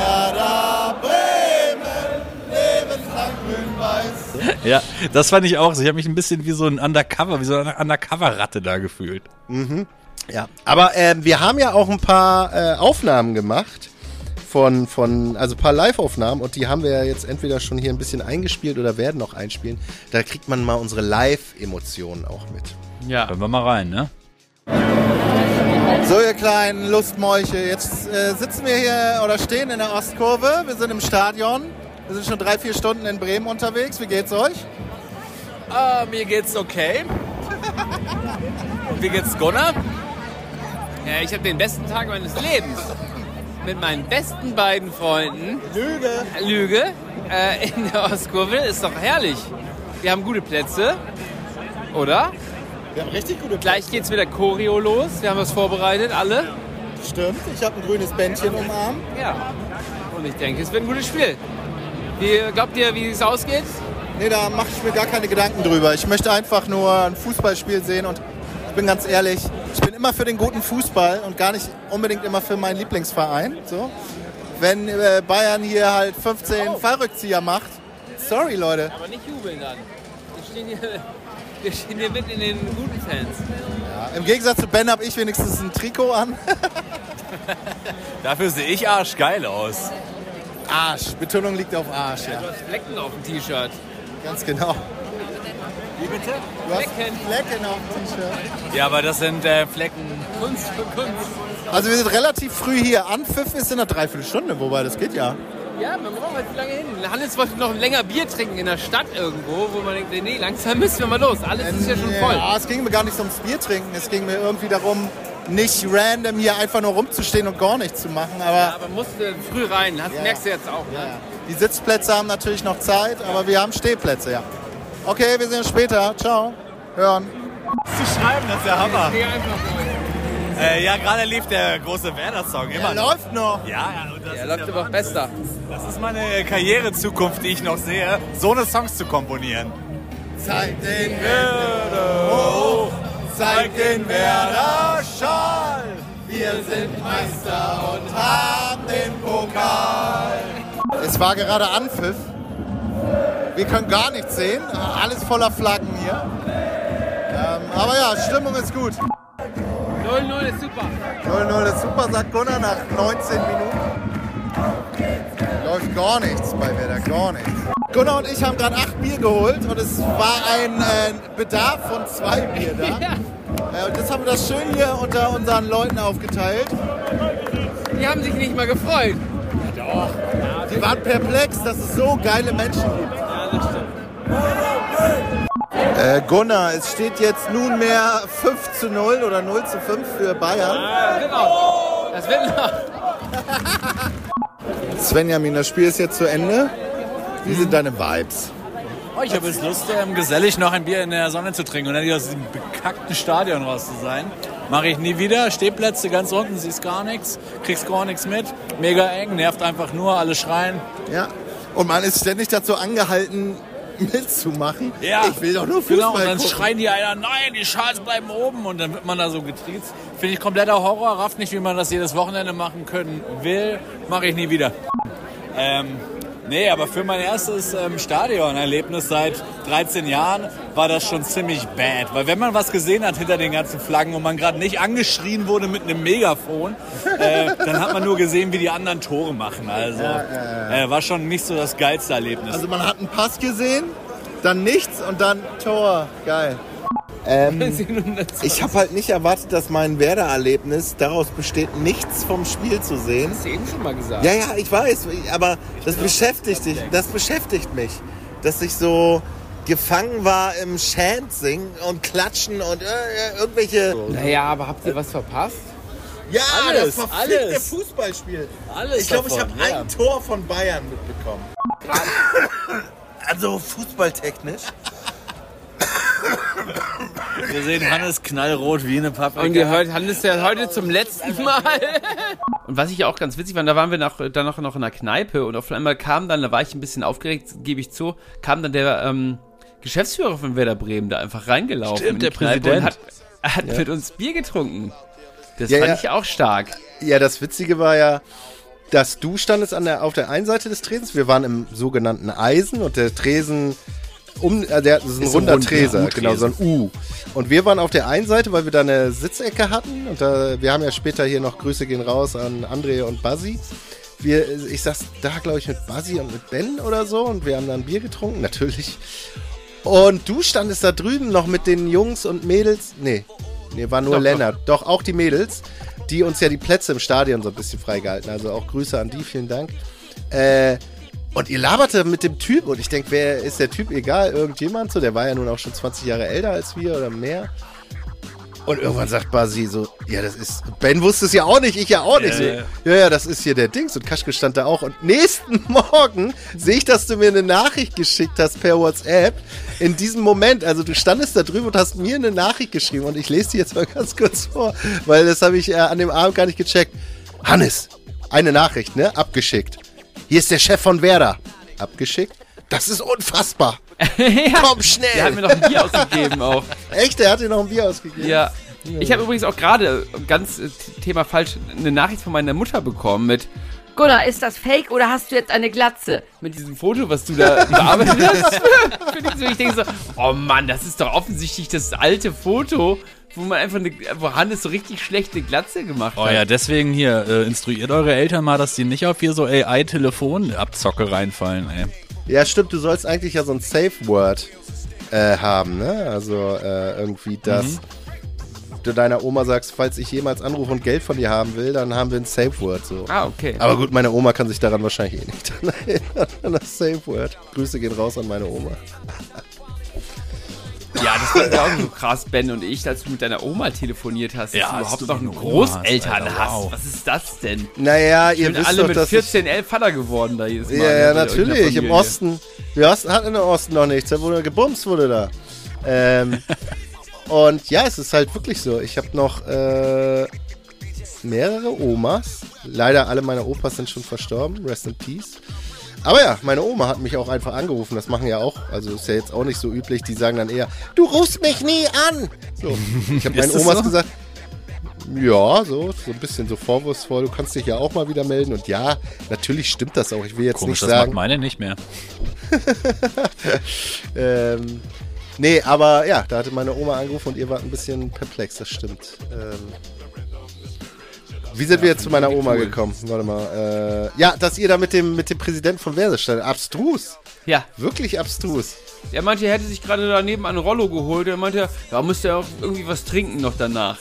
Ja, das fand ich auch. Ich habe mich ein bisschen wie so ein Undercover, wie so eine Undercover-Ratte da gefühlt. Ja, aber äh, wir haben ja auch ein paar äh, Aufnahmen gemacht von, von, also ein paar Live-Aufnahmen und die haben wir ja jetzt entweder schon hier ein bisschen eingespielt oder werden noch einspielen. Da kriegt man mal unsere Live-Emotionen auch mit. Ja. Hören wir mal rein, ne? So, ihr kleinen Lustmolche, jetzt äh, sitzen wir hier oder stehen in der Ostkurve. Wir sind im Stadion. Wir sind schon drei, vier Stunden in Bremen unterwegs. Wie geht's euch? Uh, mir geht's okay. Und wie geht's Gunnar? Ja, ich habe den besten Tag meines Lebens. Mit meinen besten beiden Freunden. Lüge. Lüge. Äh, in der Ostkurve. Ist doch herrlich. Wir haben gute Plätze. Oder? Wir haben richtig gute Gleich geht's mit der Choreo los. Wir haben was vorbereitet, alle. Stimmt, ich habe ein grünes Bändchen umarmt. Ja. Und ich denke, es wird ein gutes Spiel. Wie, glaubt ihr, wie es ausgeht? Nee, da mache ich mir gar keine Gedanken drüber. Ich möchte einfach nur ein Fußballspiel sehen und ich bin ganz ehrlich, ich bin immer für den guten Fußball und gar nicht unbedingt immer für meinen Lieblingsverein. So. Wenn äh, Bayern hier halt fünfzehn oh. Fallrückzieher macht, sorry Leute. Aber nicht jubeln dann. Wir stehen hier, wir stehen hier mit in den guten Fans. Ja, im Gegensatz zu Ben habe ich wenigstens ein Trikot an. Dafür sehe ich arschgeil aus. Arsch, Betonung liegt auf Arsch, ja. Du hast Flecken auf dem T-Shirt. Ganz genau. Wie bitte? Du hast Flecken. Flecken auf dem T-Shirt. Ja, aber das sind äh, Flecken. Kunst für Kunst. Also wir sind relativ früh hier. Anpfiff ist in einer Dreiviertelstunde, wobei das geht ja. Ja, man braucht halt lange hin. Hannes wollte noch länger Bier trinken in der Stadt irgendwo, wo man denkt, nee, langsam müssen wir mal los. Alles ist ja schon voll. Ja, es ging mir gar nicht ums Bier trinken. Es ging mir irgendwie darum, nicht random hier einfach nur rumzustehen und gar nichts zu machen. Aber, Ja, aber musste früh rein. Das Ja. merkst du jetzt auch. Ne? ja, die Sitzplätze haben natürlich noch Zeit, aber wir haben Stehplätze, ja. Okay, wir sehen uns später. Ciao. Hören. Zu schreiben, das ist der Hammer. Geh einfach Äh, ja, gerade lief der große Werder-Song. Immer Er läuft noch. Ja, ja. Und das Er ist läuft der aber auch Wahnsinn. bester. Das ist meine Karrierezukunft, die ich noch sehe, so eine Songs zu komponieren. Zeig den Werder hoch, zeig den Werder Schal. Wir sind Meister und haben den Pokal. Es war gerade Anpfiff. Wir können gar nichts sehen. Alles voller Flaggen hier. Ähm, aber ja, Stimmung ist gut. null null ist super. null null ist super, sagt Gunnar nach neunzehn Minuten. Läuft gar nichts bei Werder, gar nichts. Gunnar und ich haben gerade acht Bier geholt und es war ein äh, Bedarf von zwei Bier da. Ja. Äh, und jetzt haben wir das schön hier unter unseren Leuten aufgeteilt. Die haben sich nicht mal gefreut. Die waren perplex, dass es so geile Menschen gibt. Ja, das stimmt. Äh, Gunnar, es steht jetzt nunmehr fünf zu null oder null zu fünf für Bayern. Das wird noch. Das wird noch. Svenjamin, das Spiel ist jetzt zu Ende. Wie sind deine Vibes? Oh, ich habe jetzt Lust, ähm, gesellig noch ein Bier in der Sonne zu trinken und dann hier aus diesem bekackten Stadion raus zu sein. Mache ich nie wieder. Stehplätze ganz unten, siehst gar nichts, kriegst gar nichts mit. Mega eng, nervt einfach nur, alle schreien. Ja. Und man ist ständig dazu angehalten, mitzumachen. Ja, Ich will doch nur Fußball genau, und dann gucken. schreien die einer, nein, die Schals bleiben oben und dann wird man da so getriezt. Finde ich kompletter Horror, rafft nicht, wie man das jedes Wochenende machen können will, mache ich nie wieder. Ähm, nee, aber für mein erstes ähm, Stadionerlebnis seit dreizehn Jahren war das schon ziemlich bad. Weil wenn man was gesehen hat hinter den ganzen Flaggen und man gerade nicht angeschrien wurde mit einem Megafon, äh, dann hat man nur gesehen, wie die anderen Tore machen. Also äh, war schon nicht so das geilste Erlebnis. Also man hat einen Pass gesehen, dann nichts und dann Tor. Geil. Ähm, ich habe halt nicht erwartet, dass mein Werder-Erlebnis daraus besteht, nichts vom Spiel zu sehen. Hast du eben schon mal gesagt. Ja, ja, ich weiß, aber das beschäftigt dich, das beschäftigt mich, dass ich so gefangen war im Chant singen und klatschen und äh, irgendwelche. Naja, aber habt ihr was verpasst? Ja, Alles, das verfickte alles. Fußballspiel. Alles Ich glaube, ich habe davon, ja. ein Tor von Bayern mitbekommen. Also fußballtechnisch. Wir sehen Hannes knallrot wie eine Paprika. Und ihr hört Hannes ja heute zum letzten Mal. Und was ich auch ganz witzig fand, da waren wir nach, dann noch, noch in einer Kneipe und auf einmal kam dann, da war ich ein bisschen aufgeregt, gebe ich zu, kam dann der ähm, Geschäftsführer von Werder Bremen da einfach reingelaufen. Stimmt, in die der Kneipe Präsident. und hat, hat ja. mit uns Bier getrunken. Das Ja, fand ja. ich auch stark. Ja, das Witzige war ja, dass du standest an der, auf der einen Seite des Tresens. Wir waren im sogenannten Eisen und der Tresen, um, äh, der, das ist ein Ist so runder rund, ja, Treser, U-Tresen. genau, so ein U. Und wir waren auf der einen Seite, weil wir da eine Sitzecke hatten. Und da, wir haben ja später hier noch, Grüße gehen raus an André und Basi. Wir, ich saß da, glaube ich, mit Basi und mit Ben oder so. Und wir haben dann Bier getrunken, natürlich. Und du standest da drüben noch mit den Jungs und Mädels. Nee. Nee, war nur Doch, Lennart. Doch. doch, auch die Mädels, die uns ja die Plätze im Stadion so ein bisschen freigehalten. Also auch Grüße an die, vielen Dank. Äh, und ihr laberte mit dem Typ und ich denke, wer ist der Typ? Egal, irgendjemand so. Der war ja nun auch schon zwanzig Jahre älter als wir oder mehr. Und irgendwann sagt Basi so, ja, das ist, Ben wusste es ja auch nicht, ich ja auch nicht. Ja, So, ja. ja, ja, das ist hier der Dings. Und Kaschke stand da auch. Und nächsten Morgen sehe ich, dass du mir eine Nachricht geschickt hast per WhatsApp. In diesem Moment, also du standest da drüben und hast mir eine Nachricht geschrieben. Und ich lese die jetzt mal ganz kurz vor, weil das habe ich äh, an dem Abend gar nicht gecheckt. Hannes, eine Nachricht, ne? Abgeschickt. Hier ist der Chef von Werder. Abgeschickt? Das ist unfassbar. ja. Komm, schnell. Der hat mir noch ein Bier ausgegeben auch. Echt? Der hat dir noch ein Bier ausgegeben? Ja. Ich habe übrigens auch gerade, ganz äh, Thema falsch, eine Nachricht von meiner Mutter bekommen mit Gunnar, ist das fake oder hast du jetzt eine Glatze? mit diesem Foto, was du da bearbeitet hast. Finde ich so, ich denke so, oh Mann, das ist doch offensichtlich das alte Foto, wo man einfach eine, wo Hannes so richtig schlechte Glatze gemacht Oh hat. ja, deswegen hier, äh, instruiert eure Eltern mal, dass die nicht auf hier so A I-Telefon-Abzocke reinfallen, ey. Ja, stimmt, du sollst eigentlich ja so ein Safe-Word äh, haben, ne? Also äh, irgendwie das. Mhm. Du deiner Oma sagst, falls ich jemals anrufe und Geld von dir haben will, dann haben wir ein Safe-Word so. Ah, okay. Aber gut, meine Oma kann sich daran wahrscheinlich eh nicht dran erinnern, an das Safe-Word. Grüße gehen raus an meine Oma. Ja, das war ja auch so krass, Ben und ich, als du mit deiner Oma telefoniert hast, Ja, dass du als überhaupt du noch einen eine Oma hast, Großeltern Alter, hast. wow. Was ist das denn? Naja, ihr Sind wisst alle doch, mit dass vierzehn, elf Vater geworden da jedes Mal. ich, Ja, ja, in der natürlich. Im Familie. Osten. Wir Osten hatten im Osten noch nichts. Da wurde gebumst, wurde da. Ähm, und ja, es ist halt wirklich so. Ich habe noch äh, mehrere Omas. Leider alle meine Opas sind schon verstorben. Rest in Peace. Aber ja, meine Oma hat mich auch einfach angerufen. Das machen ja auch, also ist ja jetzt auch nicht so üblich. Die sagen dann eher, du rufst mich nie an. So. Ich habe meinen Ist das Omas so? gesagt, ja, so, so ein bisschen so vorwurfsvoll. Du kannst dich ja auch mal wieder melden. Und ja, natürlich stimmt das auch. Ich will jetzt Komisch, nicht das sagen. macht meine nicht mehr. ähm, nee, aber ja, da hatte meine Oma angerufen und ihr wart ein bisschen perplex, das stimmt. Ähm, wie sind wir jetzt zu meiner Oma gekommen? Warte mal. Äh, ja, dass ihr da mit dem, mit dem Präsidenten von Werder standet. Abstrus. Ja, Wirklich abstrus. er meinte, er hätte sich gerade daneben ein Rollo geholt. Er meinte, ja, müsste er auch irgendwie was trinken noch danach.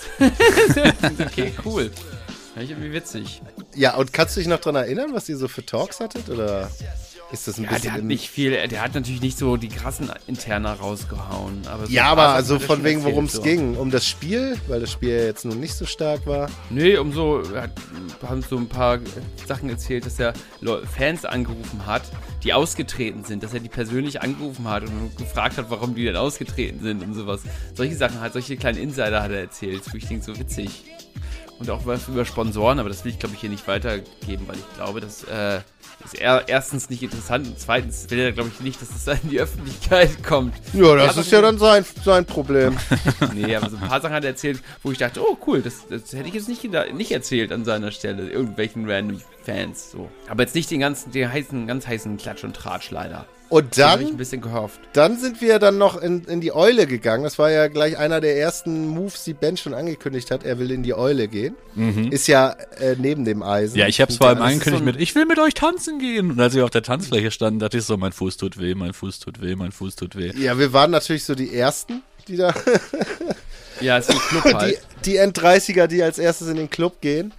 Okay, cool. Fand ich irgendwie witzig. Ja, und kannst du dich noch dran erinnern, was ihr so für Talks hattet? Oder ist das ein Ja, bisschen... der hat im- nicht viel, der hat natürlich nicht so die krassen Interna rausgehauen. Aber so ja, ein aber paar Sachen also hat er von schon wegen, erzählt, worum es so. ging. Um das Spiel, weil das Spiel ja jetzt nun nicht so stark war. Nee, um so, er hat, wir haben so ein paar Sachen erzählt, dass er Leu- Fans angerufen hat, die ausgetreten sind, dass er die persönlich angerufen hat und gefragt hat, warum die denn ausgetreten sind und sowas. Solche Sachen halt, solche kleinen Insider hat er erzählt, wo ich denke, so witzig. Und auch was über Sponsoren, aber das will ich, glaube ich, hier nicht weitergeben, weil ich glaube, das äh, ist er, erstens nicht interessant und zweitens will er, glaube ich, nicht, dass das in die Öffentlichkeit kommt. Ja, das Ja, ist ja dann sein, sein Problem. Nee, aber so ein paar Sachen hat er erzählt, wo ich dachte, oh cool, das, das hätte ich jetzt nicht, geda- nicht erzählt an seiner Stelle, irgendwelchen random Fans, so. Aber jetzt nicht den ganzen, den heißen, ganz heißen Klatsch und Tratsch leider. Und Da habe ich ein dann, bisschen gehofft. dann sind wir dann noch in, in die Eule gegangen. Das war ja gleich einer der ersten Moves, die Ben schon angekündigt hat. Er will in die Eule gehen. Ist ja äh, neben dem Eisen. Ja, ich hab's vor allem das ist angekündigt so ein- mit, ich will mit euch tanzen gehen. Und als wir auf der Tanzfläche standen, dachte ich so, mein Fuß tut weh, mein Fuß tut weh, mein Fuß tut weh. Ja, wir waren natürlich so die Ersten, die da, Ja, ist ein Club die, halt. die End-dreißiger, die als erstes in den Club gehen.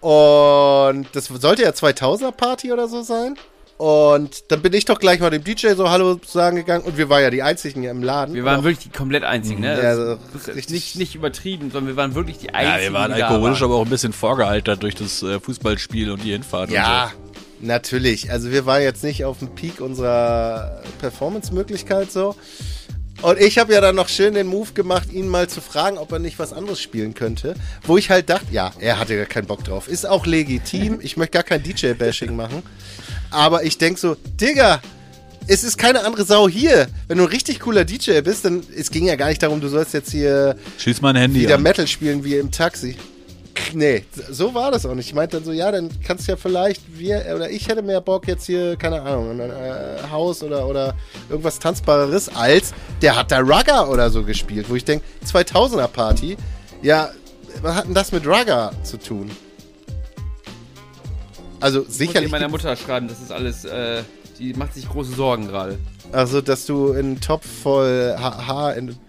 Und das sollte ja zweitausender-Party oder so sein. Und dann bin ich doch gleich mal dem D J so Hallo sagen gegangen. Und wir waren ja die Einzigen im Laden. Wir waren Auch- wirklich die komplett einzigen, ne? Ja, Das so ist richtig- nicht, nicht übertrieben, sondern wir waren wirklich die Ja, einzigen, wir waren die da alkoholisch, waren. aber auch ein bisschen vorgealtert durch das äh, Fußballspiel und die Hinfahrt Ja, und natürlich. Also wir waren jetzt nicht auf dem Peak unserer Performance-Möglichkeit so. Und ich habe ja dann noch schön den Move gemacht, ihn mal zu fragen, ob er nicht was anderes spielen könnte. Wo ich halt dachte, ja, er hatte gar keinen Bock drauf. Ist auch legitim. Ich möchte gar kein D J-Bashing machen. Aber ich denk so, Digga, es ist keine andere Sau hier. Wenn du ein richtig cooler D J bist, dann, es ging ja gar nicht darum, du sollst jetzt hier so. Schieß mein Handy wieder an. Metal spielen wie im Taxi. Nee, so war das auch nicht. Ich meinte dann so, ja, dann kannst du ja vielleicht, wir oder ich hätte mehr Bock jetzt hier, keine Ahnung, ein äh, Haus oder, oder irgendwas Tanzbareres, als der hat da Rugger oder so gespielt, wo ich denke, zweitausender Party, ja, was hat denn das mit Rugger zu tun? Also Ich muss sicherlich, meiner Mutter schreiben, das ist alles, äh, die macht sich große Sorgen gerade. also dass du in einen Topf voll Ha- Haar in,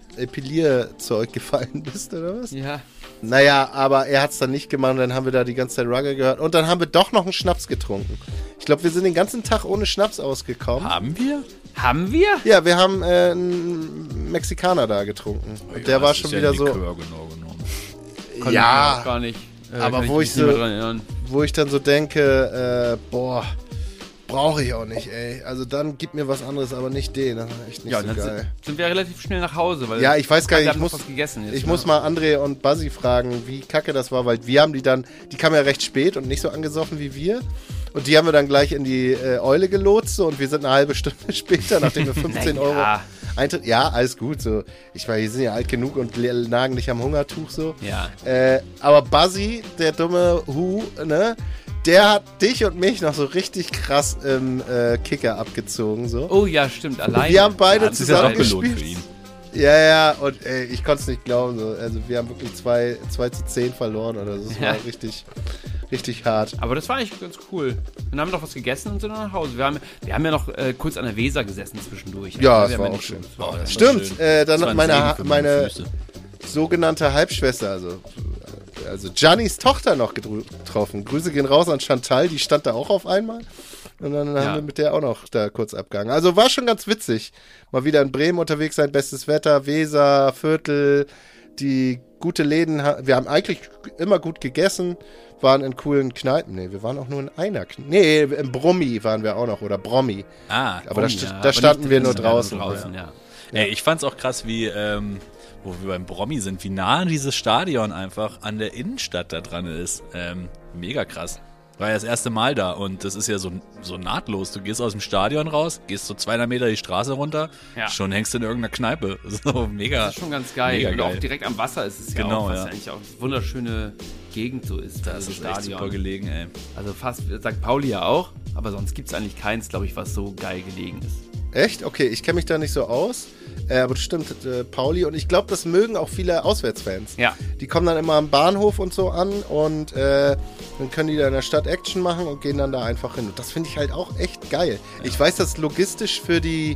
Epilierzeug gefallen bist, oder was? Ja. Naja, aber er hat's dann nicht gemacht und dann haben wir da die ganze Zeit Rugger gehört und dann haben wir doch noch einen Schnaps getrunken. Ich glaube, wir sind den ganzen Tag ohne Schnaps ausgekommen. Haben wir? Haben wir? Ja, wir haben äh, einen Mexikaner da getrunken. Und Ja, der war das schon ist wieder ja so. Likör genau genommen. Konnte Ja. ich mir auch gar nicht. Äh, Aber kann wo mich ich nicht mehr so- dran erinnern. Wo ich dann so denke, äh, boah, brauche ich auch nicht, ey. Also dann gib mir was anderes, aber nicht den. Das ist echt nicht Ja, so dann geil. sind, sind wir relativ schnell nach Hause. Weil Ja, ich weiß gar nicht, wir ich haben muss, noch was gegessen jetzt, ich ne? muss mal André und Buzzy fragen, wie kacke das war, weil wir haben die dann, die kamen ja recht spät und nicht so angesoffen wie wir. Und die haben wir dann gleich in die äh, Eule gelotst so, und wir sind eine halbe Stunde später, nachdem wir fünfzehn Na Euro ja. Eintritt. Ja, alles gut. So. Ich meine, wir sind ja alt genug und le- nagen nicht am Hungertuch so. Ja. Äh, aber Buzzy, der dumme Hu, ne? Der hat dich und mich noch so richtig krass im äh, Kicker abgezogen. So. Oh ja, stimmt. Allein. Wir haben beide ja, das ist zusammen ja belohnt gespielt. für ihn. Ja, ja, und ey, ich konnte es nicht glauben. So. Also wir haben wirklich zwei zu zehn verloren oder so. Das Ja. war richtig, richtig hart. Aber das war eigentlich ganz cool. Dann haben wir noch was gegessen und sind dann nach Hause. Wir haben, wir haben ja noch äh, kurz an der Weser gesessen zwischendurch. Ja, wir das haben war ja auch nicht- schön. das war auch- Oh, das Stimmt, schön. äh, dann Das war ein meine, Segen Ha- für meine meine Füße. sogenannte Halbschwester, also, also Giannis Tochter noch gedru- getroffen. Grüße gehen raus an Chantal, die stand da auch auf einmal. Und dann Ja. haben wir mit der auch noch da kurz abgegangen. Also war schon ganz witzig. Mal wieder in Bremen unterwegs sein, bestes Wetter, Weser, Viertel, die gute Läden. ha- Wir haben eigentlich immer gut gegessen, waren in coolen Kneipen. Nee, wir waren auch nur in einer Kneipe. Nee, im Brummi waren wir auch noch, oder Brommi. Ah, Aber da, Ja, st- aber da standen nicht wir drin, nur sondern draußen. draußen ja. Ey, ich fand's auch krass, wie, ähm, wo wir beim Brommi sind, wie nah dieses Stadion einfach an der Innenstadt da dran ist. Ähm, mega krass. War ja das erste Mal da und das ist ja so, so nahtlos. Du gehst aus dem Stadion raus, gehst so zweihundert Meter die Straße runter, Ja. schon hängst du in irgendeiner Kneipe. So mega. Das ist schon ganz geil. Mega Und geil. auch direkt am Wasser ist es ja Genau, auch, was ja. eigentlich auch eine wunderschöne Gegend so ist. Das ist echt super gelegen, ey. Also fast, sagt Pauli ja auch, aber sonst gibt es eigentlich keins, glaube ich, was so geil gelegen ist. Echt? Okay, ich kenne mich da nicht so aus. Äh, aber das stimmt, äh, Pauli. Und ich glaube, das mögen auch viele Auswärtsfans. Ja. Die kommen dann immer am Bahnhof und so an und äh, dann können die da in der Stadt Action machen und gehen dann da einfach hin. Und das finde ich halt auch echt geil. Ich weiß, dass logistisch für die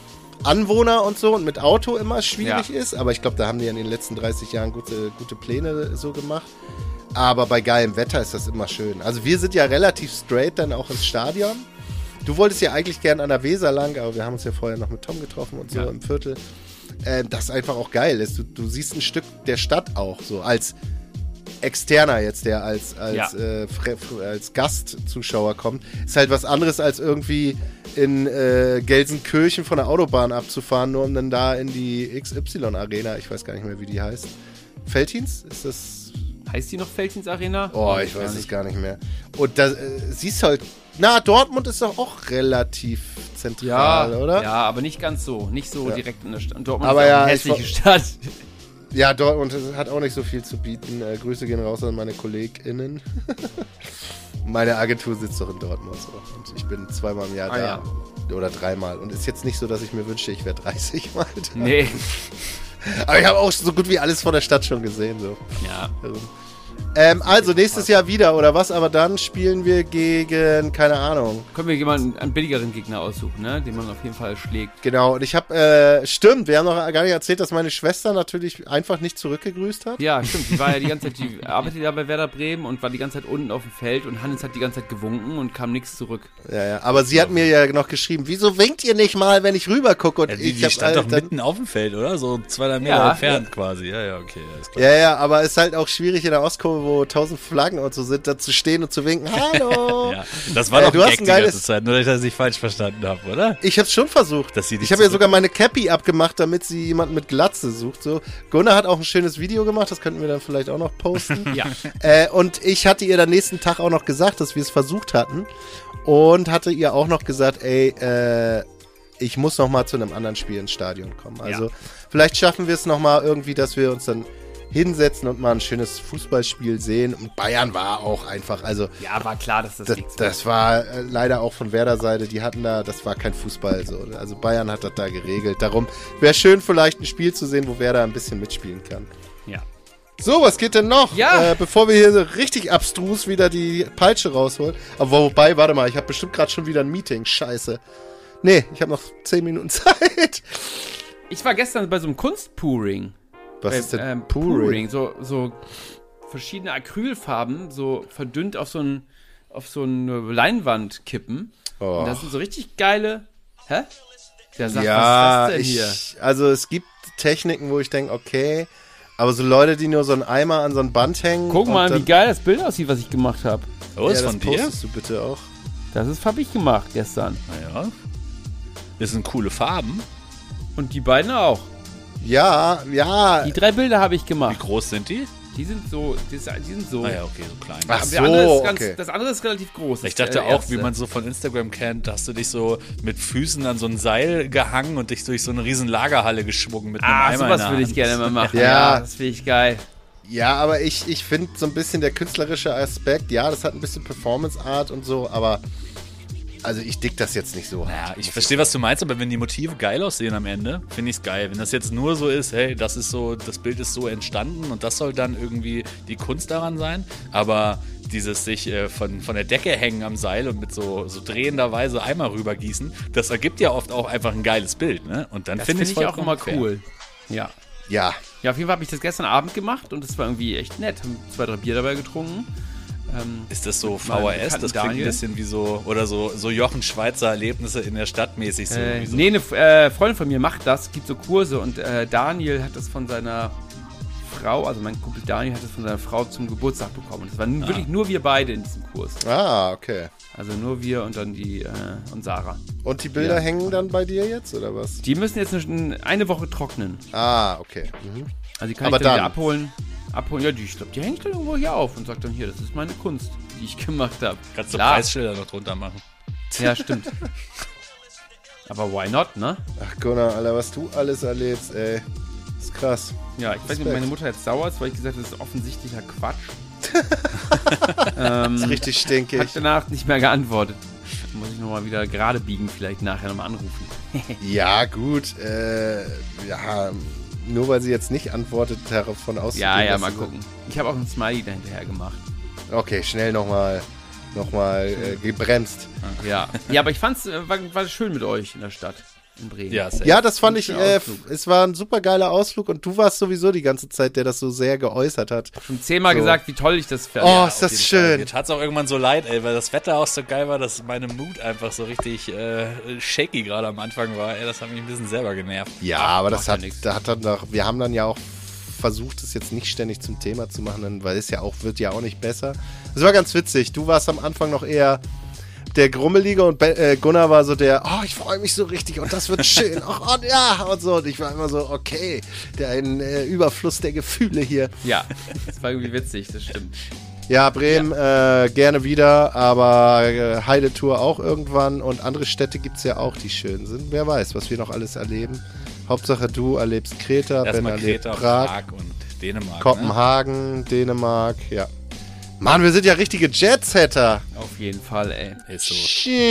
Anwohner und so und mit Auto immer schwierig Ja. ist, aber ich glaube, da haben die in den letzten dreißig Jahren gute, gute Pläne so gemacht. Aber bei geilem Wetter ist das immer schön. Also wir sind ja relativ straight dann auch ins Stadion. Du wolltest ja eigentlich gern an der Weser lang, aber wir haben uns ja vorher noch mit Tom getroffen und so Ja. im Viertel. Äh, das einfach auch geil ist. Du, du siehst ein Stück der Stadt auch so als Externer jetzt, der als, als, Ja. äh, Fre- Fre- als Gastzuschauer kommt. Ist halt was anderes als irgendwie in äh, Gelsenkirchen von der Autobahn abzufahren, nur um dann da in die X Y-Arena, ich weiß gar nicht mehr, wie die heißt. Veltins? Ist das... Heißt die noch Feldins Arena? Oh, ich weiß es gar nicht mehr. Und da äh, siehst halt, na, Dortmund ist doch auch relativ Ja, zentral, oder? ja, aber nicht ganz so. Nicht so Ja. direkt in der Stadt. Dortmund Aber ist auch ja, eine ich hässliche Stadt. Ja, Dortmund hat auch nicht so viel zu bieten. Äh, Grüße gehen raus an meine KollegInnen. Meine Agentur sitzt doch in Dortmund so. Und ich bin zweimal im Jahr Ah, da. ja. Oder dreimal. Und ist jetzt nicht so, dass ich mir wünsche, ich wäre dreißig Mal da. Nee. Aber ich habe auch so gut wie alles von der Stadt schon gesehen. So. Ja. Also, ähm, also nächstes Jahr wieder, oder was? Aber dann spielen wir gegen, keine Ahnung. Können wir jemanden, einen billigeren Gegner aussuchen, ne? Den man auf jeden Fall schlägt. Genau, und ich habe, äh, stimmt, wir haben noch gar nicht erzählt, dass meine Schwester natürlich einfach nicht zurückgegrüßt hat. Ja, stimmt. Die war ja die ganze Zeit, die arbeitet ja bei Werder Bremen und war die ganze Zeit unten auf dem Feld und Hannes hat die ganze Zeit gewunken und kam nichts zurück. Ja, ja, aber sie hat mir ja noch geschrieben, wieso winkt ihr nicht mal, wenn ich rüber gucke? Und Ja, die, ich die hab stand halt doch dann, mitten auf dem Feld, oder? So zweihundert Meter Ja, entfernt quasi. Ja, ja, okay. Alles klar. Ja, ja, aber es ist halt auch schwierig in der Ostkurve, wo tausend Flaggen und so sind, da zu stehen und zu winken. Hallo! Ja, das war Äh, doch du ein hast Gag ein die geiles- ganze Zeit, nur dass ich das nicht falsch verstanden habe, oder? Ich hab's schon versucht. Dass sie dich ich habe ja zurück- sogar meine Cappy abgemacht, damit sie jemanden mit Glatze sucht. So. Gunnar hat auch ein schönes Video gemacht, das könnten wir dann vielleicht auch noch posten. Ja. Äh, und ich hatte ihr dann nächsten Tag auch noch gesagt, dass wir es versucht hatten. Und hatte ihr auch noch gesagt, ey, äh, ich muss noch mal zu einem anderen Spiel ins Stadion kommen. Also Ja. vielleicht schaffen wir es noch mal irgendwie, dass wir uns dann hinsetzen und mal ein schönes Fußballspiel sehen. Und Bayern war auch einfach, also Ja, war klar, dass das, das, nichts das war äh, leider auch von Werder-Seite, die hatten da, das war kein Fußball so. Also Bayern hat das da geregelt. Darum wäre schön, vielleicht ein Spiel zu sehen, wo Werder ein bisschen mitspielen kann. wird. Ja. So, was geht denn noch? Ja. Äh, bevor wir hier so richtig abstrus wieder die Peitsche rausholen. Aber wobei, warte mal, ich habe bestimmt gerade schon wieder ein Meeting. Scheiße. Nee, ich habe noch zehn Minuten Zeit. Ich war gestern bei so einem Kunstpouring. Was bei, ist denn ähm, Pouring? Pouring? So, so verschiedene Acrylfarben, so verdünnt auf so, ein, auf so eine Leinwand kippen. Oh. Und das sind so richtig geile... Hä? Der sagt, Ja, was ist das denn hier? ich, also es gibt Techniken, wo ich denke, okay, aber so Leute, die nur so einen Eimer an so ein Band hängen. Guck und mal, dann, wie geil das Bild aussieht, was ich gemacht habe. Oh, ja, ist das von dir? postest du bitte auch. Das ist hab ich gemacht gestern. Naja. Das sind coole Farben. Und die beiden auch. Ja, ja. Die drei Bilder habe ich Wie gemacht. groß sind die? Die sind so, die sind die sind so. Ah ja, okay, so klein. Ach Aber so, der andere ist ganz, okay. Das andere ist relativ groß. Ich Das ist dachte der auch, erste. wie man so von Instagram kennt, da hast du dich so mit Füßen an so ein Seil gehangen und dich durch so eine riesen Lagerhalle geschwungen mit einem Ah, Eimer in sowas der würde ich Hand. gerne mal machen. Ja. Ja, das finde ich geil. Ja, aber ich, ich finde so ein bisschen der künstlerische Aspekt, ja, das hat ein bisschen Performance-Art und so, aber also ich dick das jetzt nicht so. Ja, ich verstehe, was du meinst, aber wenn die Motive geil aussehen am Ende, finde ich es geil. Wenn das jetzt nur so ist, hey, das ist so, das Bild ist so entstanden und das soll dann irgendwie die Kunst daran sein, aber dieses sich äh, von, von der Decke hängen am Seil und mit so, so drehenderweise Eimer rübergießen, das ergibt ja oft auch einfach ein geiles Bild, ne? Und dann Das finde finde ich ich auch vollkommen immer fair. cool. Ja. Ja, Ja, auf jeden Fall habe ich das gestern Abend gemacht und es war irgendwie echt nett. Haben zwei, drei Bier dabei getrunken. Ähm, Ist das so meinem V H S? bekannten Das klingt ein Daniel. bisschen wie so, oder so, so Jochen Schweizer Erlebnisse in der Stadt mäßig. So, äh, wie so. nee, eine äh, Freundin von mir macht das, gibt so Kurse und äh, Daniel hat das von seiner Frau, also mein Kumpel Daniel hat das von seiner Frau zum Geburtstag bekommen. Und es waren wirklich nur wir beide in diesem Kurs. ah, okay. Also nur wir und dann die äh, und Sarah. Und die Bilder Ja. hängen dann bei dir jetzt, oder was? Die müssen jetzt eine, eine Woche trocknen. Ah, okay. Mhm. Also die kann Aber ich dann, dann? wieder abholen. Abholen, ja, die, ich glaube, die hängt dann irgendwo hier auf und sagt dann hier, das ist meine Kunst, die ich gemacht habe. Kannst du Klar. Preisschilder noch drunter machen. Ja, stimmt. Aber why not, ne? Ach Gunnar, Alter, was du alles erlebst, ey. Das ist krass. Ja, ich weiß nicht, ob meine Mutter jetzt sauer ist, weil ich gesagt habe, das ist offensichtlicher Quatsch. Das ist richtig stinkig. Hat danach nicht mehr geantwortet. Muss ich nochmal wieder gerade biegen, vielleicht nachher nochmal anrufen. Ja, gut. Äh, ja, nur weil sie jetzt nicht antwortet, davon auszugehen. Ja, ja, dass mal sie- gucken. Ich habe auch ein Smiley dahinterher gemacht. Okay, schnell nochmal noch mal, äh, gebremst. Ja, ja, aber ich fand's, äh, war, war schön mit euch in der Stadt, in Bremen. Ja, safe. Ja, das fand ich, Schöner äh, Ausflug. es war ein super geiler Ausflug und du warst sowieso die ganze Zeit, der das so sehr geäußert hat. Schon zehnmal So. gesagt, wie toll ich das fand. Oh, Ja, ist das Auf jeden schön. Fall. Mir tat's auch irgendwann so leid, ey, weil das Wetter auch so geil war, dass meine Mut einfach so richtig äh, shaky gerade am Anfang war. Ey, das hat mich ein bisschen selber genervt. Ja, aber das macht ja hat, nix. da hat dann doch, wir haben dann ja auch versucht, es jetzt nicht ständig zum Thema zu machen, dann- weil es ja auch, wird ja auch nicht besser. Es war ganz witzig. Du warst am Anfang noch eher der Grummelige und Be äh, Gunnar war so der, oh, ich freue mich so richtig und das wird schön. Oh, oh ja, und so. Und ich war immer so, okay, der ein äh, Überfluss der Gefühle hier. Ja, das war irgendwie witzig, das stimmt. Ja, Bremen Äh, gerne wieder, aber äh, Heidetour auch irgendwann und andere Städte gibt es ja auch, die schön sind. Wer weiß, was wir noch alles erleben. Hauptsache du erlebst Kreta, Ben Erstmal erlebt Kreta, Prag, Prag und Dänemark. Kopenhagen, Dänemark, ja. Mann, wir sind ja richtige Jetsetter. Auf jeden Fall, ey. Ne? Ist so.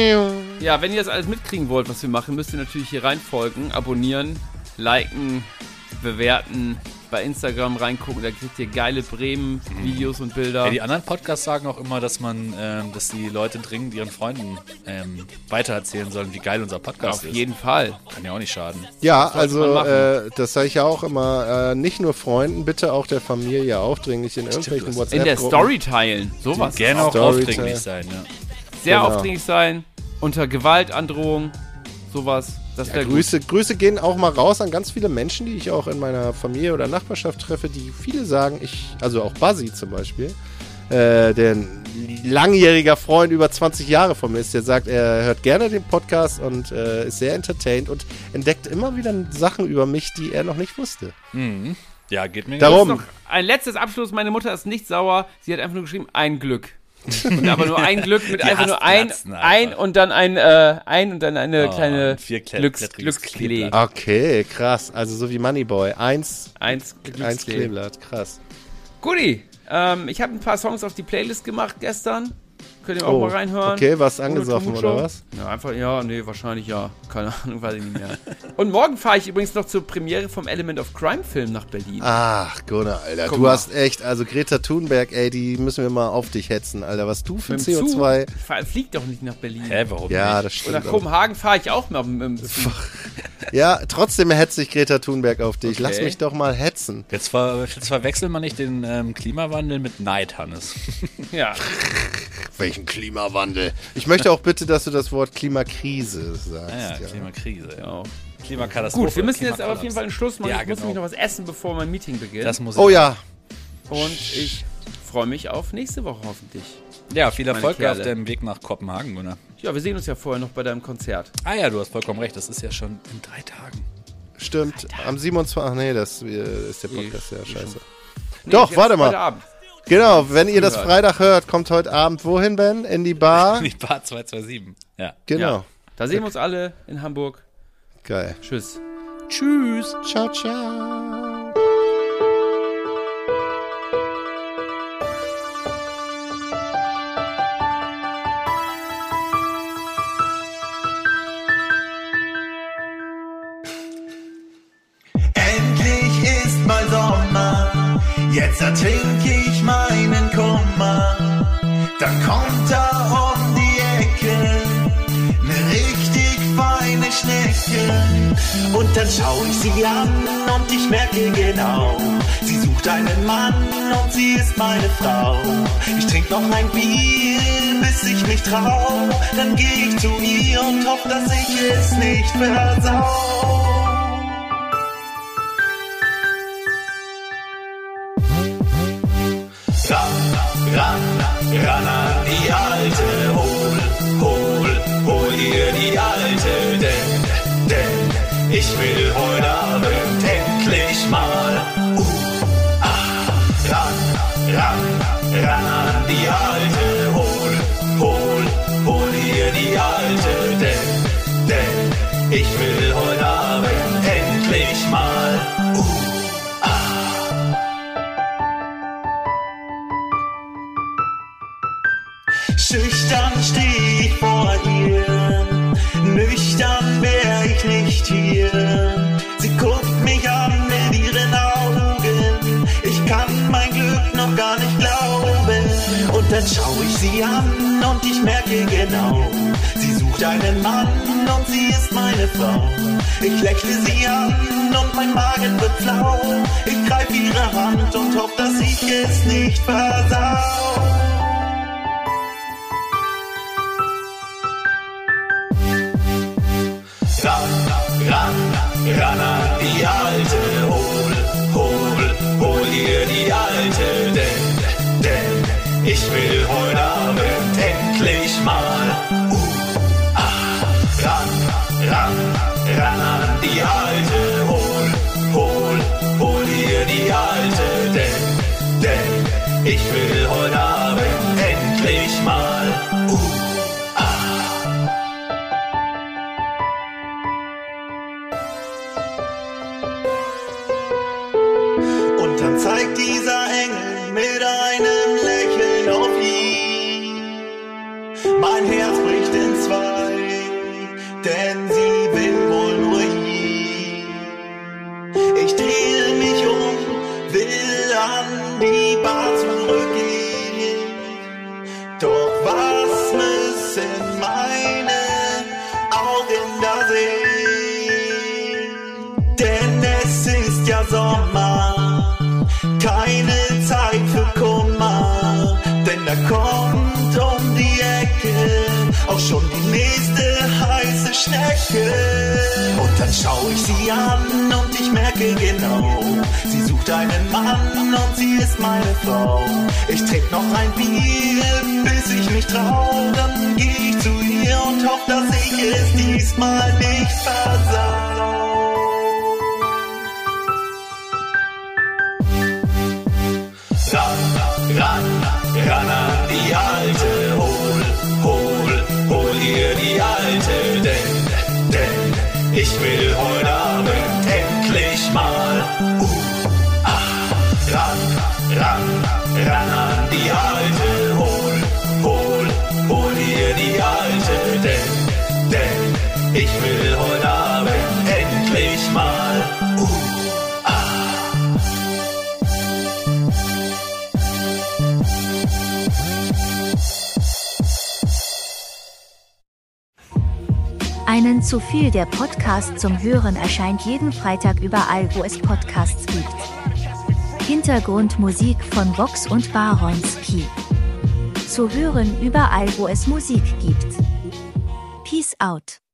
Ja, wenn ihr das alles mitkriegen wollt, was wir machen, müsst ihr natürlich hier reinfolgen, abonnieren, liken, bewerten, bei Instagram reingucken, da kriegt ihr geile Bremen-Videos und Bilder. Ja, die anderen Podcasts sagen auch immer, dass man, ähm, dass die Leute dringend ihren Freunden ähm, weitererzählen sollen, wie geil unser Podcast Auf ist. jeden Fall. Kann ja auch nicht schaden. Ja, sollte man also machen. äh, das sage ich ja auch immer, äh, nicht nur Freunden, bitte auch der Familie aufdringlich in irgendwelchen du hast- In der WhatsApp-Gruppen. Story teilen, sowas. Gerne auch Storytime. aufdringlich sein, ja. Sehr Genau. aufdringlich sein, unter Gewaltandrohung, sowas. Das wäre gut. Grüße, Grüße gehen auch mal raus an ganz viele Menschen, die ich auch in meiner Familie oder Nachbarschaft treffe, die viele sagen, ich, also auch Buzzy zum Beispiel, äh, der ein langjähriger Freund über zwanzig Jahre von mir ist, der sagt, er hört gerne den Podcast und äh, ist sehr entertained und entdeckt immer wieder Sachen über mich, die er noch nicht wusste. Mhm. Ja, geht mir Darum- Noch ein letztes Abschluss, meine Mutter ist nicht sauer, sie hat einfach nur geschrieben, ein Glück. Und aber nur ein Glück mit Die einfach hasst nur ein, Platzen einfach. ein und dann ein, äh, ein und dann eine Oh, kleine ein vierklett- Glücks, klettriges Glücksklee. Kleeblatt. Okay, krass. Also so wie Moneyboy. Eins, Eins, eins Glücksklee. Kleeblatt, krass. Guti, ähm, ich habe ein paar Songs auf die Playlist gemacht gestern. Könnt ihr auch mal reinhören. Oh, okay, was Ohne angesoffen Tomucho. oder was? Ja, einfach, ja, nee, wahrscheinlich ja. Keine Ahnung, weiß ich nicht mehr. Und morgen fahre ich übrigens noch zur Premiere vom Element of Crime Film nach Berlin. Ach, Gunnar, Alter, Guck du mal. hast echt, also Greta Thunberg, ey, die müssen wir mal auf dich hetzen, Alter. Was du für Mit C dem O zwei... Zug. Ich fahr, flieg doch nicht nach Berlin. Hä, warum Ja, nicht? das Und stimmt. nach auch. Kopenhagen fahre ich auch mal mit dem Zug. Ja, trotzdem hetzt sich Greta Thunberg auf dich. Okay. Lass mich doch mal hetzen. Jetzt, ver jetzt verwechseln wir nicht den ähm, Klimawandel mit Neid, Hannes. Ja. Welchen Klimawandel? Ich möchte auch bitte, dass du das Wort Klimakrise sagst. Ah ja, ja. Klimakrise. Ja. Genau. Klimakatastrophe. Gut, wir müssen jetzt aber auf jeden Fall einen Schluss machen. Ja, ich muss genau. nämlich noch was essen, bevor mein Meeting beginnt. Das muss ich Oh ja. Und ich freue mich auf nächste Woche hoffentlich. Ja, viel Erfolg Kerle. auf deinem Weg nach Kopenhagen, Gunnar. Ja, wir sehen uns ja vorher noch bei deinem Konzert. Ah ja, du hast vollkommen recht. Das ist ja schon in drei Tagen. Stimmt. Am siebenundzwanzigsten. Ach nee, das äh, ist der Podcast. Ja, scheiße. Nee, Doch, jetzt warte heute mal. Abend. Genau, wenn ihr das Hört. Freitag hört, kommt heute Abend wohin, Ben? In die Bar? Die Bar zwei zwei sieben. Ja. Genau. Ja. Da sehen wir uns alle in Hamburg. Geil. Tschüss. Tschüss. Ciao, ciao. Endlich ist mal Sommer, jetzt ertrink ich meinen Kummer. Dann kommt da um die Ecke ne richtig feine Schnecke. Und dann schau ich sie an und ich merke genau, sie sucht einen Mann und sie ist meine Frau. Ich trink noch ein Bier, bis ich mich trau, dann geh ich zu ihr und hoff, dass ich es nicht versau. Ran, ran, ran an die Alte, hol, hol, hol dir die Alte, denn, denn ich will heute Abend endlich mal, uh, ah, ran, ran, ran an die Alte, hol, hol, hol dir die Alte, denn, denn ich will heute Abend endlich mal, uh, schüchtern steh ich vor ihr, nüchtern wär ich nicht hier. Sie guckt mich an mit ihren Augen, ich kann mein Glück noch gar nicht glauben. Und dann schau ich sie an und ich merke genau, sie sucht einen Mann und sie ist meine Frau. Ich lächle sie an und mein Magen wird flau. Ich greif ihre Hand und hoff, dass ich es nicht versau. Ran, ran, ran an die Alte, hol, hol, hol dir die Alte, denn, denn ich will heute Abend endlich mal, uh, ah, ran, ran, ran an die Alte, hol, hol, hol dir die Alte, denn, denn ich will heute Abend endlich mal, uh, zeigt dieser Engel mit einem Lächeln auf ihn. Mein Herz bricht in zwei, denn sie will wohl nur ihn. Ich drehe mich um, will an die Bar zurückgehen. Doch was müssen meine Augen da sehen? Denn es ist ja Sommer, keine Zeit für Kummer, denn da kommt um die Ecke auch schon die nächste heiße Schnecke. Und dann schau ich sie an und ich merke genau, sie sucht einen Mann und sie ist meine Frau. Ich trink noch ein Bier, bis ich mich trau, dann geh ich zu ihr und hoff, dass ich es diesmal nicht versau. Ran, ran, ran an die Alte, hol, hol, hol dir die Alte, denn, denn ich will heute Abend endlich mal, uh, ah, ran, ran, ran an die Alte, hol, hol, hol dir die Alte, denn, denn ich will heute Abend endlich mal, uh, Einen zu viel, der Podcast zum Hören erscheint jeden Freitag überall, wo es Podcasts gibt. Hintergrundmusik von Vox und Baronski. Zu hören überall, wo es Musik gibt. Peace out.